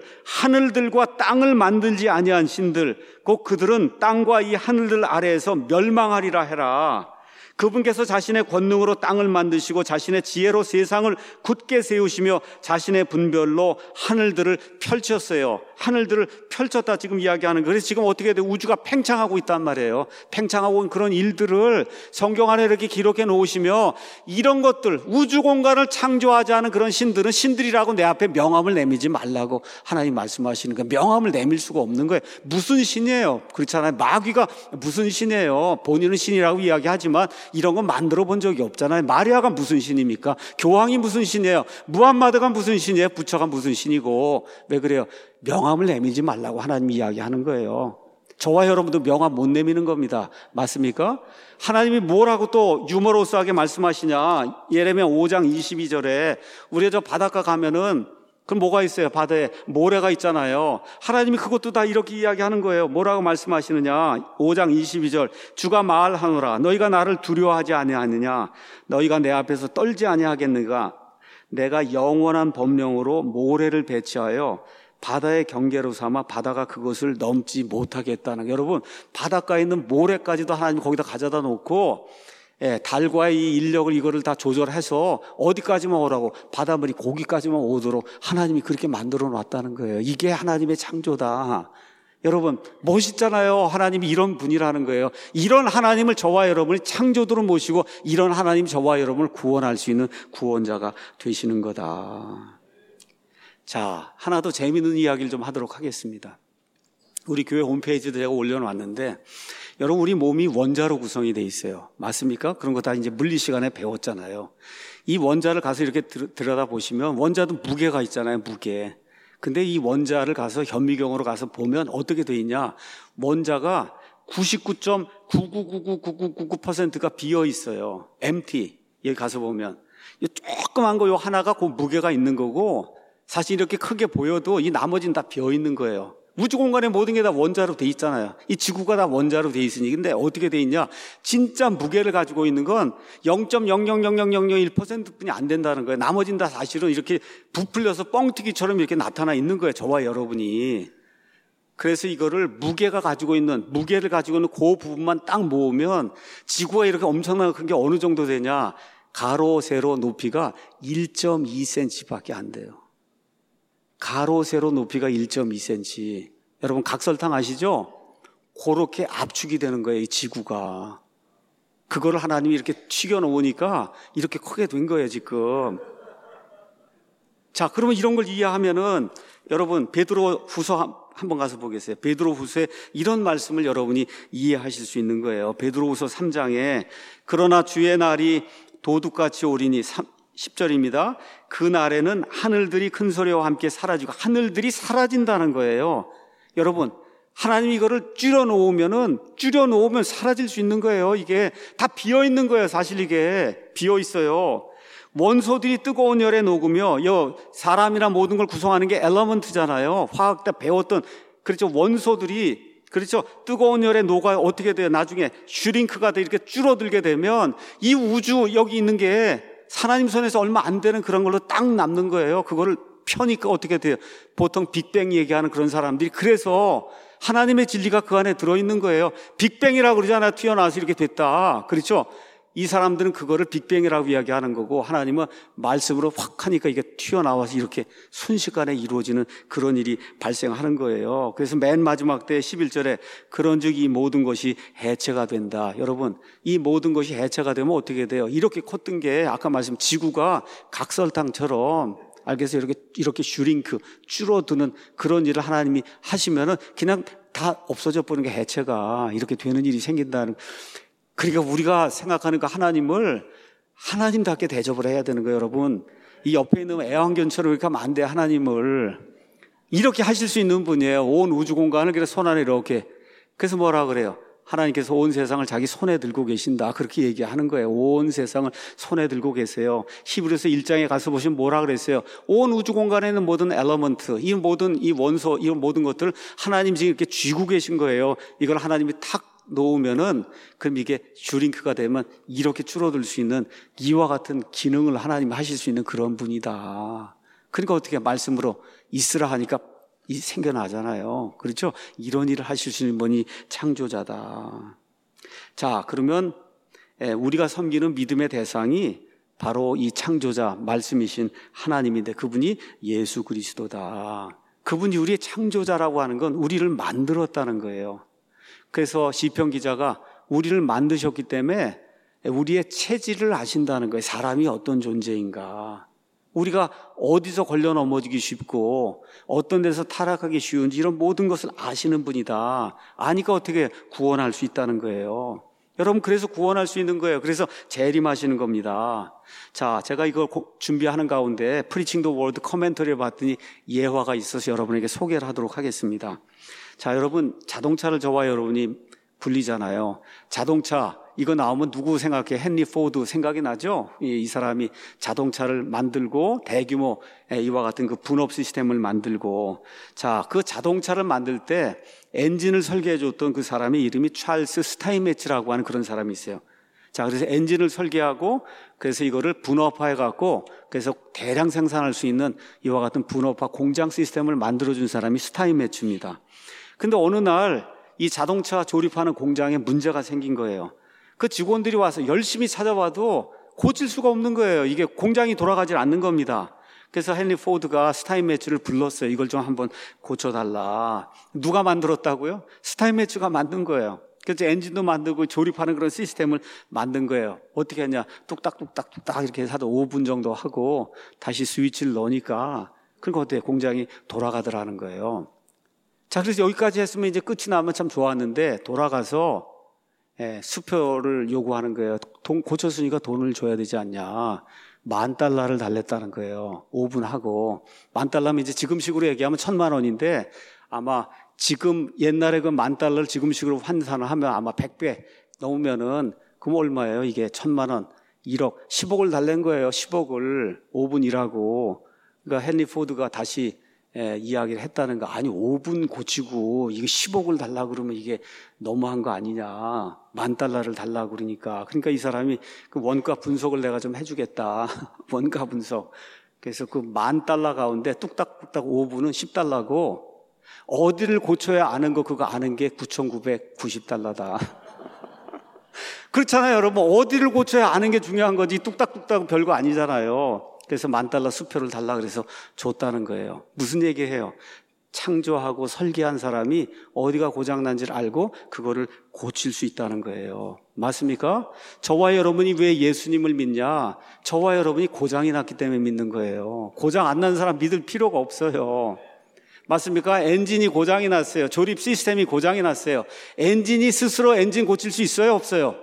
하늘들과 땅을 만들지 아니한 신들, 곧 그들은 땅과 이 하늘들 아래에서 멸망하리라 해라. 그분께서 자신의 권능으로 땅을 만드시고 자신의 지혜로 세상을 굳게 세우시며 자신의 분별로 하늘들을 펼쳤어요. 하늘들을 펼쳤다 지금 이야기하는 거예요. 그래서 지금 어떻게 돼요? 우주가 팽창하고 있단 말이에요. 팽창하고 있는 그런 일들을 성경 안에 이렇게 기록해 놓으시며, 이런 것들, 우주 공간을 창조하지 않은 그런 신들은 신들이라고 내 앞에 명함을 내밀지 말라고 하나님 말씀하시는 거예요. 명함을 내밀 수가 없는 거예요. 무슨 신이에요? 그렇잖아요. 마귀가 무슨 신이에요? 본인은 신이라고 이야기하지만 이런 건 만들어 본 적이 없잖아요. 마리아가 무슨 신입니까? 교황이 무슨 신이에요? 무함마드가 무슨 신이에요? 부처가 무슨 신이고. 왜 그래요? 명함을 내밀지 말라고 하나님이 이야기하는 거예요. 저와 여러분도 명함 못 내미는 겁니다. 맞습니까? 하나님이 뭐라고 또 유머러스하게 말씀하시냐? 예레미야 5장 22절에 우리가 저 바닷가 가면은 그럼 뭐가 있어요? 바다에 모래가 있잖아요. 하나님이 그것도 다 이렇게 이야기하는 거예요. 뭐라고 말씀하시느냐? 5장 22절. 주가 말하노라. 너희가 나를 두려워하지 아니하느냐? 너희가 내 앞에서 떨지 아니하겠는가? 내가 영원한 법령으로 모래를 배치하여 바다의 경계로 삼아 바다가 그것을 넘지 못하게 했다는 거예요. 여러분, 바닷가에 있는 모래까지도 하나님 거기다 가져다 놓고 달과의 이 인력을 이거를 다 조절해서 어디까지만 오라고, 바닷물이 고기까지만 오도록 하나님이 그렇게 만들어 놨다는 거예요. 이게 하나님의 창조다. 여러분 멋있잖아요. 하나님이 이런 분이라는 거예요. 이런 하나님을 저와 여러분이 창조주로 모시고 이런 하나님 저와 여러분을 구원할 수 있는 구원자가 되시는 거다. 자, 하나 더 재미있는 이야기를 좀 하도록 하겠습니다. 우리 교회 홈페이지도 제가 올려놨는데, 여러분 우리 몸이 원자로 구성이 돼 있어요. 맞습니까? 그런 거 다 이제 물리 시간에 배웠잖아요. 이 원자를 가서 이렇게 들여다보시면 원자도 무게가 있잖아요. 무게. 근데 이 원자를 가서 현미경으로 가서 보면 어떻게 돼 있냐? 원자가 99.999999%가 비어 있어요. empty. 여기 가서 보면 이 조그만 거 요 하나가 그 무게가 있는 거고, 사실 이렇게 크게 보여도 이 나머지는 다 비어 있는 거예요. 우주 공간의 모든 게 다 원자로 돼 있잖아요. 이 지구가 다 원자로 돼 있으니. 근데 어떻게 돼 있냐? 진짜 무게를 가지고 있는 건 0.0000001%뿐이 안 된다는 거예요. 나머지는 다 사실은 이렇게 부풀려서 뻥튀기처럼 이렇게 나타나 있는 거예요. 저와 여러분이. 그래서 이거를 무게를 가지고 있는 그 부분만 딱 모으면 지구가 이렇게 엄청나게 큰 게 어느 정도 되냐? 가로, 세로 높이가 1.2cm 밖에 안 돼요. 가로, 세로 높이가 1.2cm. 여러분 각설탕 아시죠? 그렇게 압축이 되는 거예요, 이 지구가. 그거를 하나님이 이렇게 튀겨 놓으니까 이렇게 크게 된 거예요, 지금. 자, 그러면 이런 걸 이해하면은 여러분 베드로후서 한번 가서 보겠어요. 베드로후서에 이런 말씀을 여러분이 이해하실 수 있는 거예요. 베드로후서 3장에 그러나 주의 날이 도둑같이 오리니 10절입니다. 그날에는 하늘들이 큰 소리와 함께 사라지고, 하늘들이 사라진다는 거예요. 여러분 하나님이 이거를 줄여놓으면 사라질 수 있는 거예요. 이게 다 비어있는 거예요. 사실 이게 비어있어요. 원소들이 뜨거운 열에 녹으며, 사람이나 모든 걸 구성하는 게 엘러먼트잖아요. 화학 때 배웠던, 그렇죠. 원소들이, 그렇죠. 뜨거운 열에 녹아요. 어떻게 돼요? 나중에 슈링크가 돼 이렇게 줄어들게 되면 이 우주 여기 있는 게 하나님 손에서 얼마 안 되는 그런 걸로 딱 남는 거예요. 그거를 펴니까 어떻게 돼요? 보통 빅뱅 얘기하는 그런 사람들이, 그래서 하나님의 진리가 그 안에 들어있는 거예요. 빅뱅이라고 그러잖아요. 튀어나와서 이렇게 됐다. 그렇죠? 이 사람들은 그거를 빅뱅이라고 이야기하는 거고, 하나님은 말씀으로 확 하니까 이게 튀어나와서 이렇게 순식간에 이루어지는 그런 일이 발생하는 거예요. 그래서 맨 마지막 때 11절에 그런즉 이 모든 것이 해체가 된다. 여러분 이 모든 것이 해체가 되면 어떻게 돼요? 이렇게 컸던 게 아까 말씀 지구가 각설탕처럼 알겠어요? 이렇게 슈링크 줄어드는 그런 일을 하나님이 하시면은 그냥 다 없어져 버리는 게, 해체가 이렇게 되는 일이 생긴다는. 그러니까 우리가 생각하는 그 하나님을 하나님답게 대접을 해야 되는 거예요. 여러분 이 옆에 있는 애완견처럼 이렇게 하면 안 돼요. 하나님을 이렇게 하실 수 있는 분이에요. 온 우주 공간을 그래서 손 안에 이렇게. 그래서 뭐라 그래요? 하나님께서 온 세상을 자기 손에 들고 계신다. 그렇게 얘기하는 거예요. 온 세상을 손에 들고 계세요. 히브리서 1장에 가서 보시면 뭐라 그랬어요? 온 우주 공간에 있는 모든 엘러먼트, 이 원소, 이 모든 것들을 하나님 지금 이렇게 쥐고 계신 거예요. 이걸 하나님이 탁 놓으면은, 그럼 이게 슈링크가 되면 이렇게 줄어들 수 있는 이와 같은 기능을 하나님이 하실 수 있는 그런 분이다. 그러니까 어떻게 말씀으로 있으라 하니까 이 생겨나잖아요. 그렇죠? 이런 일을 하실 수 있는 분이 창조자다. 자, 그러면 우리가 섬기는 믿음의 대상이 바로 이 창조자 말씀이신 하나님인데, 그분이 예수 그리스도다. 그분이 우리의 창조자라고 하는 건 우리를 만들었다는 거예요. 그래서 시편 기자가 우리를 만드셨기 때문에 우리의 체질을 아신다는 거예요. 사람이 어떤 존재인가, 우리가 어디서 걸려 넘어지기 쉽고 어떤 데서 타락하기 쉬운지 이런 모든 것을 아시는 분이다. 아니까 어떻게 구원할 수 있다는 거예요. 여러분 그래서 구원할 수 있는 거예요. 그래서 재림하시는 겁니다. 자, 제가 이걸 준비하는 가운데 프리칭 더 월드 커멘터리를 봤더니 예화가 있어서 여러분에게 소개를 하도록 하겠습니다. 자, 여러분 자동차를 저와 여러분이 불리잖아요. 자동차 이거 나오면 누구 생각해? 헨리 포드 생각이 나죠? 이 사람이 자동차를 만들고 대규모 이와 같은 그 분업 시스템을 만들고, 자, 그 자동차를 만들 때 엔진을 설계해 줬던 그 사람의 이름이 찰스 스타인메츠라고 하는 그런 사람이 있어요. 자, 그래서 엔진을 설계하고 그래서 이거를 분업화해 갖고 그래서 대량 생산할 수 있는 이와 같은 분업화 공장 시스템을 만들어 준 사람이 스타인메츠입니다. 근데 어느 날 이 자동차 조립하는 공장에 문제가 생긴 거예요. 그 직원들이 와서 열심히 찾아봐도 고칠 수가 없는 거예요. 이게 공장이 돌아가질 않는 겁니다. 그래서 헨리 포드가 스타인매츠를 불렀어요. 이걸 좀 한번 고쳐달라. 누가 만들었다고요? 스타인매츠가 만든 거예요. 그래서 엔진도 만들고 조립하는 그런 시스템을 만든 거예요. 어떻게 했냐? 뚝딱뚝딱뚝딱 이렇게 해서 5분 정도 하고 다시 스위치를 넣으니까 그러니까 어때요? 공장이 돌아가더라는 거예요. 자, 그래서 여기까지 했으면 이제 끝이 나면 참 좋았는데 돌아가서 수표를 요구하는 거예요. 고쳤으니까 돈을 줘야 되지 않냐. $10,000를 달랬다는 거예요. 5분 하고. $10,000면 이제 지금식으로 얘기하면 1,000,000원인데 아마 지금 옛날에 그 $10,000를 지금식으로 환산을 하면 아마 100배 넘으면은 그럼 얼마예요? 이게 1,000,000원, 1억, 10억을 달랜 거예요. 10억을 5분 일하고. 그러니까 헨리 포드가 다시 이야기를 했다는 거. 아니 5분 고치고 이거 10억을 달라고 그러면 이게 너무한 거 아니냐. $10,000를 달라고 그러니까. 그러니까 이 사람이 그 원가 분석을 내가 좀 해주겠다. 원가 분석. 그래서 그 $10,000 가운데 뚝딱뚝딱 5분은 $10고 어디를 고쳐야 아는 거 그거 아는 게 $9,990다. 그렇잖아요, 여러분. 어디를 고쳐야 아는 게 중요한 거지 뚝딱뚝딱 별거 아니잖아요. 그래서 $10,000 수표를 달라 그래서 줬다는 거예요. 무슨 얘기해요? 창조하고 설계한 사람이 어디가 고장난지를 알고 그거를 고칠 수 있다는 거예요. 맞습니까? 저와 여러분이 왜 예수님을 믿냐? 저와 여러분이 고장이 났기 때문에 믿는 거예요. 고장 안 난 사람 믿을 필요가 없어요. 맞습니까? 엔진이 고장이 났어요. 조립 시스템이 고장이 났어요. 엔진이 스스로 엔진 고칠 수 있어요? 없어요?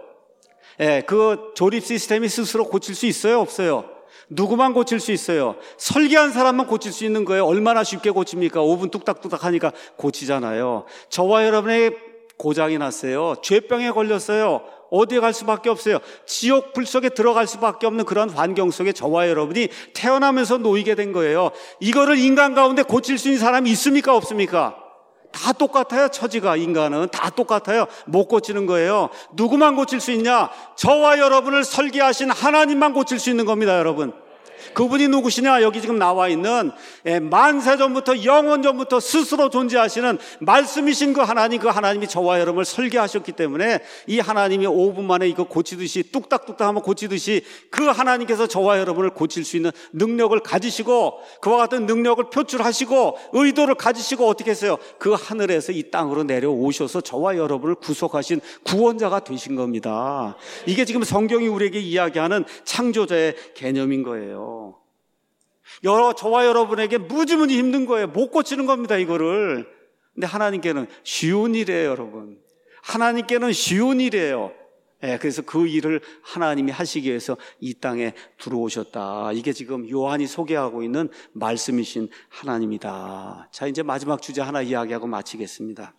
그 조립 시스템이 스스로 고칠 수 있어요? 없어요? 누구만 고칠 수 있어요? 설계한 사람만 고칠 수 있는 거예요. 얼마나 쉽게 고칩니까? 5분 뚝딱뚝딱 하니까 고치잖아요. 저와 여러분의 고장이 났어요. 죄병에 걸렸어요. 어디에 갈 수밖에 없어요. 지옥 불 속에 들어갈 수밖에 없는 그런 환경 속에 저와 여러분이 태어나면서 놓이게 된 거예요. 이거를 인간 가운데 고칠 수 있는 사람이 있습니까? 없습니까? 다 똑같아요. 처지가, 인간은 다 똑같아요. 못 고치는 거예요. 누구만 고칠 수 있냐? 저와 여러분을 설계하신 하나님만 고칠 수 있는 겁니다, 여러분. 그분이 누구시냐? 여기 지금 나와 있는 만세전부터 영원전부터 스스로 존재하시는 말씀이신 그 하나님이 저와 여러분을 설계하셨기 때문에 이 하나님이 5분 만에 이거 고치듯이 뚝딱뚝딱 하면 고치듯이 그 하나님께서 저와 여러분을 고칠 수 있는 능력을 가지시고 그와 같은 능력을 표출하시고 의도를 가지시고 어떻게 했어요? 그 하늘에서 이 땅으로 내려오셔서 저와 여러분을 구속하신 구원자가 되신 겁니다. 이게 지금 성경이 우리에게 이야기하는 창조자의 개념인 거예요. 저와 여러분에게 무지무지 힘든 거예요. 못 고치는 겁니다, 이거를. 근데 하나님께는 쉬운 일이에요, 여러분. 하나님께는 쉬운 일이에요. 그래서 그 일을 하나님이 하시기 위해서 이 땅에 들어오셨다. 이게 지금 요한이 소개하고 있는 말씀이신 하나님이다. 자, 이제 마지막 주제 하나 이야기하고 마치겠습니다.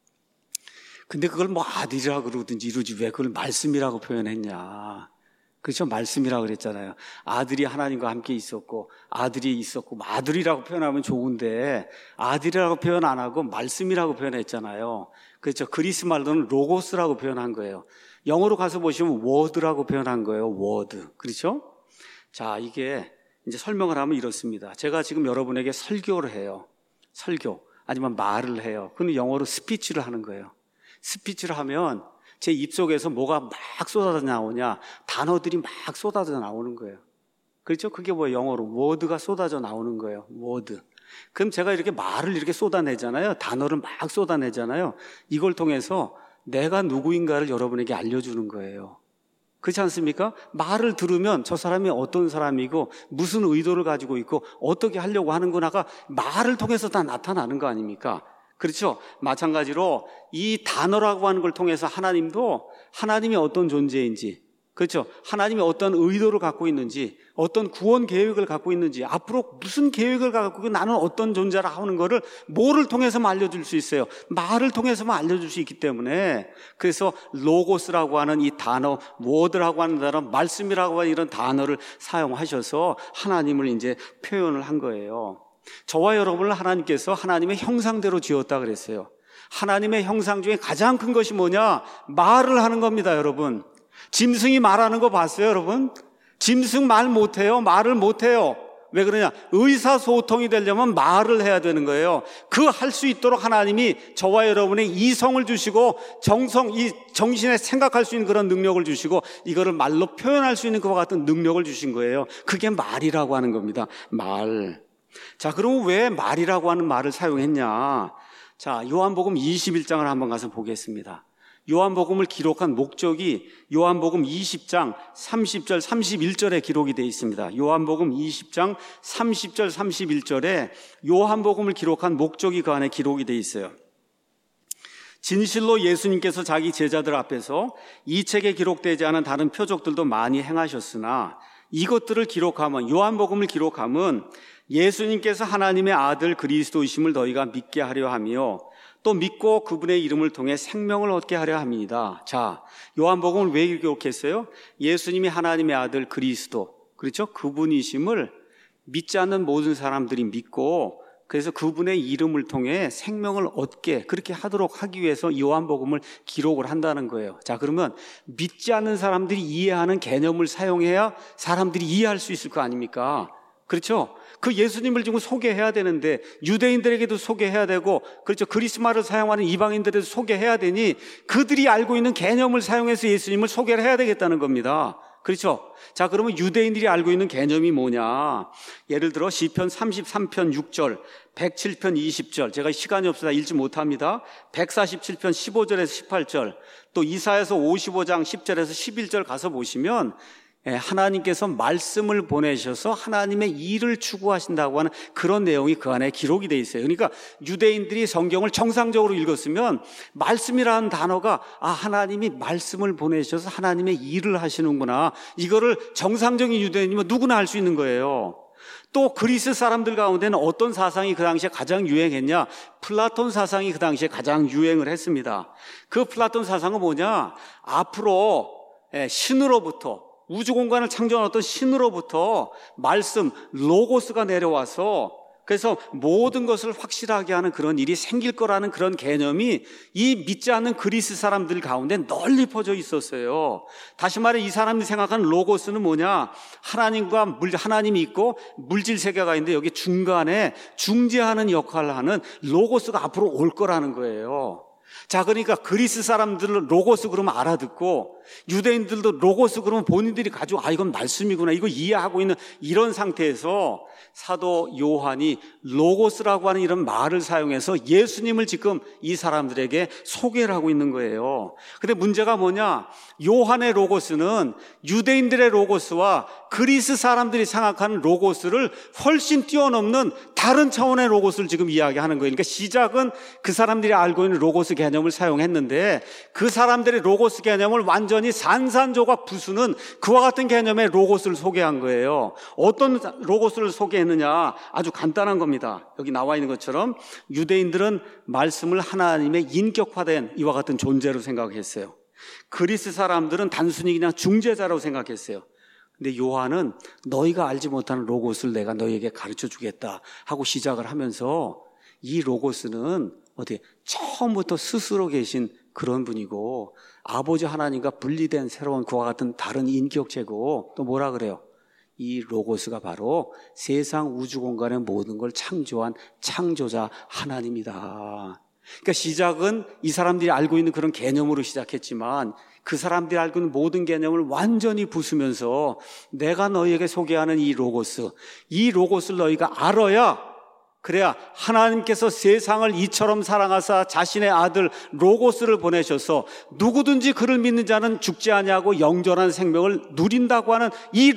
근데 그걸 뭐 아들이라고 그러든지 이러지 왜 그걸 말씀이라고 표현했냐. 그렇죠? 말씀이라고 그랬잖아요. 아들이 하나님과 함께 있었고 아들이 있었고 아들이라고 표현하면 좋은데 아들이라고 표현 안 하고 말씀이라고 표현했잖아요. 그렇죠? 그리스 말로는 로고스라고 표현한 거예요. 영어로 가서 보시면 word라고 표현한 거예요. word. 그렇죠? 자, 이게 이제 설명을 하면 이렇습니다. 제가 지금 여러분에게 설교를 해요. 설교 아니면 말을 해요. 그럼 영어로 스피치를 하는 거예요. 스피치를 하면 제 입속에서 뭐가 막 쏟아져 나오냐? 단어들이 막 쏟아져 나오는 거예요. 그렇죠? 그게 뭐예요? 영어로 word가 쏟아져 나오는 거예요. word. 그럼 제가 이렇게 말을 이렇게 쏟아내잖아요. 단어를 막 쏟아내잖아요. 이걸 통해서 내가 누구인가를 여러분에게 알려주는 거예요. 그렇지 않습니까? 말을 들으면 저 사람이 어떤 사람이고 무슨 의도를 가지고 있고 어떻게 하려고 하는구나가 말을 통해서 다 나타나는 거 아닙니까? 그렇죠? 마찬가지로 이 단어라고 하는 걸 통해서 하나님도 하나님이 어떤 존재인지, 그렇죠? 하나님이 어떤 의도를 갖고 있는지, 어떤 구원 계획을 갖고 있는지, 앞으로 무슨 계획을 갖고 있고 나는 어떤 존재라 하는 거를 뭐를 통해서만 알려줄 수 있어요? 말을 통해서만 알려줄 수 있기 때문에 그래서 로고스라고 하는 이 단어, word라고 하는 단어, 말씀이라고 하는 이런 단어를 사용하셔서 하나님을 이제 표현을 한 거예요. 저와 여러분을 하나님께서 하나님의 형상대로 지었다 그랬어요. 하나님의 형상 중에 가장 큰 것이 뭐냐? 말을 하는 겁니다, 여러분. 짐승이 말하는 거 봤어요, 여러분? 짐승 말 못해요. 말을 못해요. 왜 그러냐? 의사소통이 되려면 말을 해야 되는 거예요. 그 할 수 있도록 하나님이 저와 여러분의 이성을 주시고 이 정신에 생각할 수 있는 그런 능력을 주시고 이거를 말로 표현할 수 있는 그와 같은 능력을 주신 거예요. 그게 말이라고 하는 겁니다. 말. 자, 그럼 왜 말이라고 하는 말을 사용했냐? 자, 요한복음 21장을 한번 가서 보겠습니다. 요한복음을 기록한 목적이 요한복음 20장 30절 31절에 기록이 되어 있습니다. 요한복음 20장 30절 31절에 요한복음을 기록한 목적이 그 안에 기록이 되어 있어요. 진실로 예수님께서 자기 제자들 앞에서 이 책에 기록되지 않은 다른 표적들도 많이 행하셨으나 이것들을 기록하면, 요한복음을 기록하면 예수님께서 하나님의 아들 그리스도이심을 너희가 믿게 하려 하며 또 믿고 그분의 이름을 통해 생명을 얻게 하려 합니다. 자, 요한복음을 왜 기록했어요? 예수님이 하나님의 아들 그리스도, 그렇죠? 그분이심을 믿지 않는 모든 사람들이 믿고 그래서 그분의 이름을 통해 생명을 얻게 그렇게 하도록 하기 위해서 요한복음을 기록을 한다는 거예요. 자, 그러면 믿지 않는 사람들이 이해하는 개념을 사용해야 사람들이 이해할 수 있을 거 아닙니까? 그렇죠? 그 예수님을 지금 소개해야 되는데 유대인들에게도 소개해야 되고, 그렇죠, 그리스말을 사용하는 이방인들에도 소개해야 되니 그들이 알고 있는 개념을 사용해서 예수님을 소개를 해야 되겠다는 겁니다. 그렇죠? 자, 그러면 유대인들이 알고 있는 개념이 뭐냐? 예를 들어 시편 33편 6절, 107편 20절, 제가 시간이 없어서 읽지 못합니다. 147편 15절에서 18절, 또 이사야서 55장 10절에서 11절 가서 보시면 하나님께서 말씀을 보내셔서 하나님의 일을 추구하신다고 하는 그런 내용이 그 안에 기록이 되어 있어요. 그러니까 유대인들이 성경을 정상적으로 읽었으면 말씀이라는 단어가 하나님이 말씀을 보내셔서 하나님의 일을 하시는구나, 이거를 정상적인 유대인이면 누구나 알 수 있는 거예요. 또 그리스 사람들 가운데는 어떤 사상이 그 당시에 가장 유행했냐? 플라톤 사상이 그 당시에 가장 유행을 했습니다. 그 플라톤 사상은 뭐냐? 앞으로 신으로부터, 우주 공간을 창조한 어떤 신으로부터 말씀, 로고스가 내려와서 그래서 모든 것을 확실하게 하는 그런 일이 생길 거라는 그런 개념이 이 믿지 않는 그리스 사람들 가운데 널리 퍼져 있었어요. 다시 말해 이 사람들이 생각하는 로고스는 뭐냐? 하나님이 있고 물질 세계가 있는데 여기 중간에 중재하는 역할을 하는 로고스가 앞으로 올 거라는 거예요. 자, 그러니까 그리스 사람들은 로고스 그러면 알아듣고 유대인들도 로고스 그러면 본인들이 가지고 이건 말씀이구나, 이거 이해하고 있는 이런 상태에서 사도 요한이 로고스라고 하는 이런 말을 사용해서 예수님을 지금 이 사람들에게 소개를 하고 있는 거예요. 근데 문제가 뭐냐? 요한의 로고스는 유대인들의 로고스와 그리스 사람들이 생각하는 로고스를 훨씬 뛰어넘는 다른 차원의 로고스를 지금 이야기하는 거예요. 그러니까 시작은 그 사람들이 알고 있는 로고스 개념을 사용했는데 그 사람들의 로고스 개념을 완전히 산산조각 부수는 그와 같은 개념의 로고스를 소개한 거예요. 어떤 로고스를 소개했느냐? 아주 간단한 겁니다. 여기 나와 있는 것처럼 유대인들은 말씀을 하나님의 인격화된 이와 같은 존재로 생각했어요. 그리스 사람들은 단순히 그냥 중재자라고 생각했어요. 근데 요한은 너희가 알지 못하는 로고스를 내가 너희에게 가르쳐 주겠다 하고 시작을 하면서 이 로고스는 처음부터 스스로 계신 그런 분이고 아버지 하나님과 분리된 새로운 그와 같은 다른 인격체고, 또 뭐라 그래요? 이 로고스가 바로 세상 우주 공간의 모든 걸 창조한 창조자 하나님이다. 그러니까 시작은 이 사람들이 알고 있는 그런 개념으로 시작했지만 그 사람들이 알고 있는 모든 개념을 완전히 부수면서 내가 너희에게 소개하는 이 로고스를 너희가 알아야, 그래야 하나님께서 세상을 이처럼 사랑하사 자신의 아들 로고스를 보내셔서 누구든지 그를 믿는 자는 죽지 아니하고 영존한 생명을 누린다고 하는 이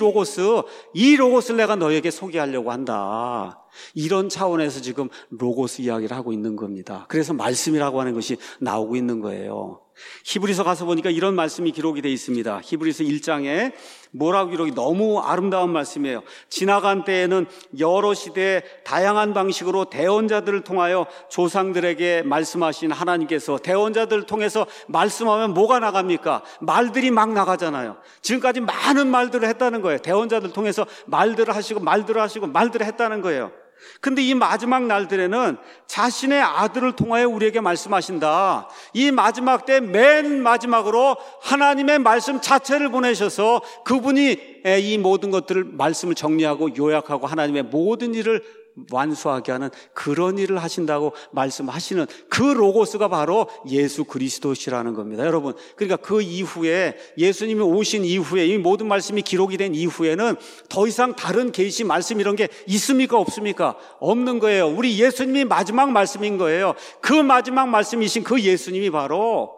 로고스를 내가 너희에게 소개하려고 한다. 이런 차원에서 지금 로고스 이야기를 하고 있는 겁니다. 그래서 말씀이라고 하는 것이 나오고 있는 거예요. 히브리서 가서 보니까 이런 말씀이 기록이 되어 있습니다. 히브리서 1장에 뭐라고 기록이, 너무 아름다운 말씀이에요. 지나간 때에는 여러 시대에 다양한 방식으로 대언자들을 통하여 조상들에게 말씀하신 하나님께서 하나님을 통해서 말씀하면 뭐가 나갑니까? 말들이 막 나가잖아요. 지금까지 많은 말들을 했다는 거예요. 대언자들 통해서 말들을 하시고 했다는 거예요. 근데 이 마지막 날들에는 자신의 아들을 통하여 우리에게 말씀하신다. 이 마지막 때 맨 마지막으로 하나님의 말씀 자체를 보내셔서 그분이 이 모든 것들을 말씀을 정리하고 요약하고 하나님의 모든 일을 완수하게 하는 그런 일을 하신다고 말씀하시는 그 로고스가 바로 예수 그리스도시라는 겁니다. 여러분, 그러니까 그 이후에 예수님이 오신 이후에 이 모든 말씀이 기록이 된 이후에는 더 이상 다른 계시 말씀 이런 게 있습니까? 없습니까? 없는 거예요. 우리 예수님이 마지막 말씀인 거예요. 그 마지막 말씀이신 그 예수님이 바로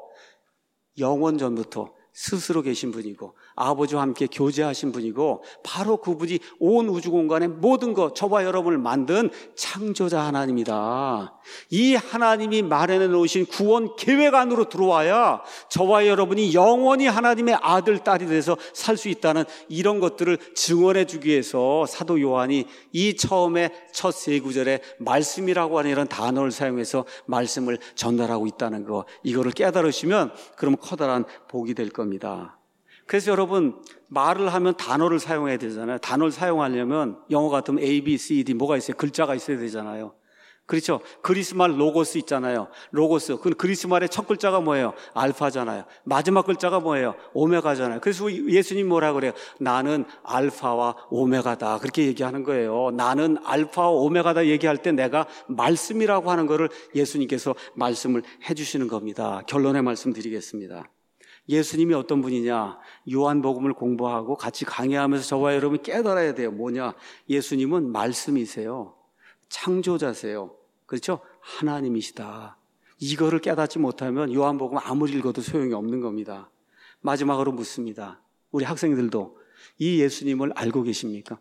영원 전부터 스스로 계신 분이고 아버지와 함께 교제하신 분이고 바로 그분이 온 우주 공간의 모든 것, 저와 여러분을 만든 창조자 하나님이다. 이 하나님이 마련해 놓으신 구원 계획 안으로 들어와야 저와 여러분이 영원히 하나님의 아들, 딸이 돼서 살 수 있다는 이런 것들을 증언해 주기 위해서 사도 요한이 이 처음에 첫 세 구절에 말씀이라고 하는 이런 단어를 사용해서 말씀을 전달하고 있다는 거, 이거를 깨달으시면 그러면 커다란 복이 될 겁니다. 그래서 여러분, 말을 하면 단어를 사용해야 되잖아요. 단어를 사용하려면 영어 같으면 A, B, C, D 뭐가 있어요? 글자가 있어야 되잖아요. 그렇죠? 그리스말 로고스 있잖아요. 로고스. 그 그리스말의 첫 글자가 뭐예요? 알파잖아요. 마지막 글자가 뭐예요? 오메가잖아요. 그래서 예수님 뭐라 그래요? 나는 알파와 오메가다. 그렇게 얘기하는 거예요. 나는 알파와 오메가다 얘기할 때 내가 말씀이라고 하는 거를 예수님께서 말씀을 해주시는 겁니다. 결론의 말씀 드리겠습니다. 예수님이 어떤 분이냐? 요한복음을 공부하고 같이 강의하면서 저와 여러분이 깨달아야 돼요. 뭐냐? 예수님은 말씀이세요. 창조자세요. 그렇죠? 하나님이시다. 이거를 깨닫지 못하면 요한복음 아무리 읽어도 소용이 없는 겁니다. 마지막으로 묻습니다. 우리 학생들도 이 예수님을 알고 계십니까?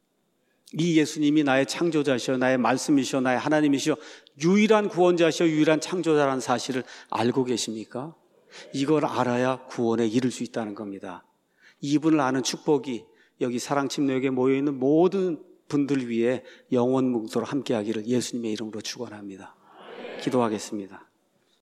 이 예수님이 나의 창조자시오, 나의 말씀이시오, 나의 하나님이시오, 유일한 구원자시오, 유일한 창조자라는 사실을 알고 계십니까? 이걸 알아야 구원에 이를 수 있다는 겁니다. 이분을 아는 축복이 여기 사랑침례교회에 모여있는 모든 분들 위해 영원 묵도록 함께하기를 예수님의 이름으로 축원합니다. 기도하겠습니다.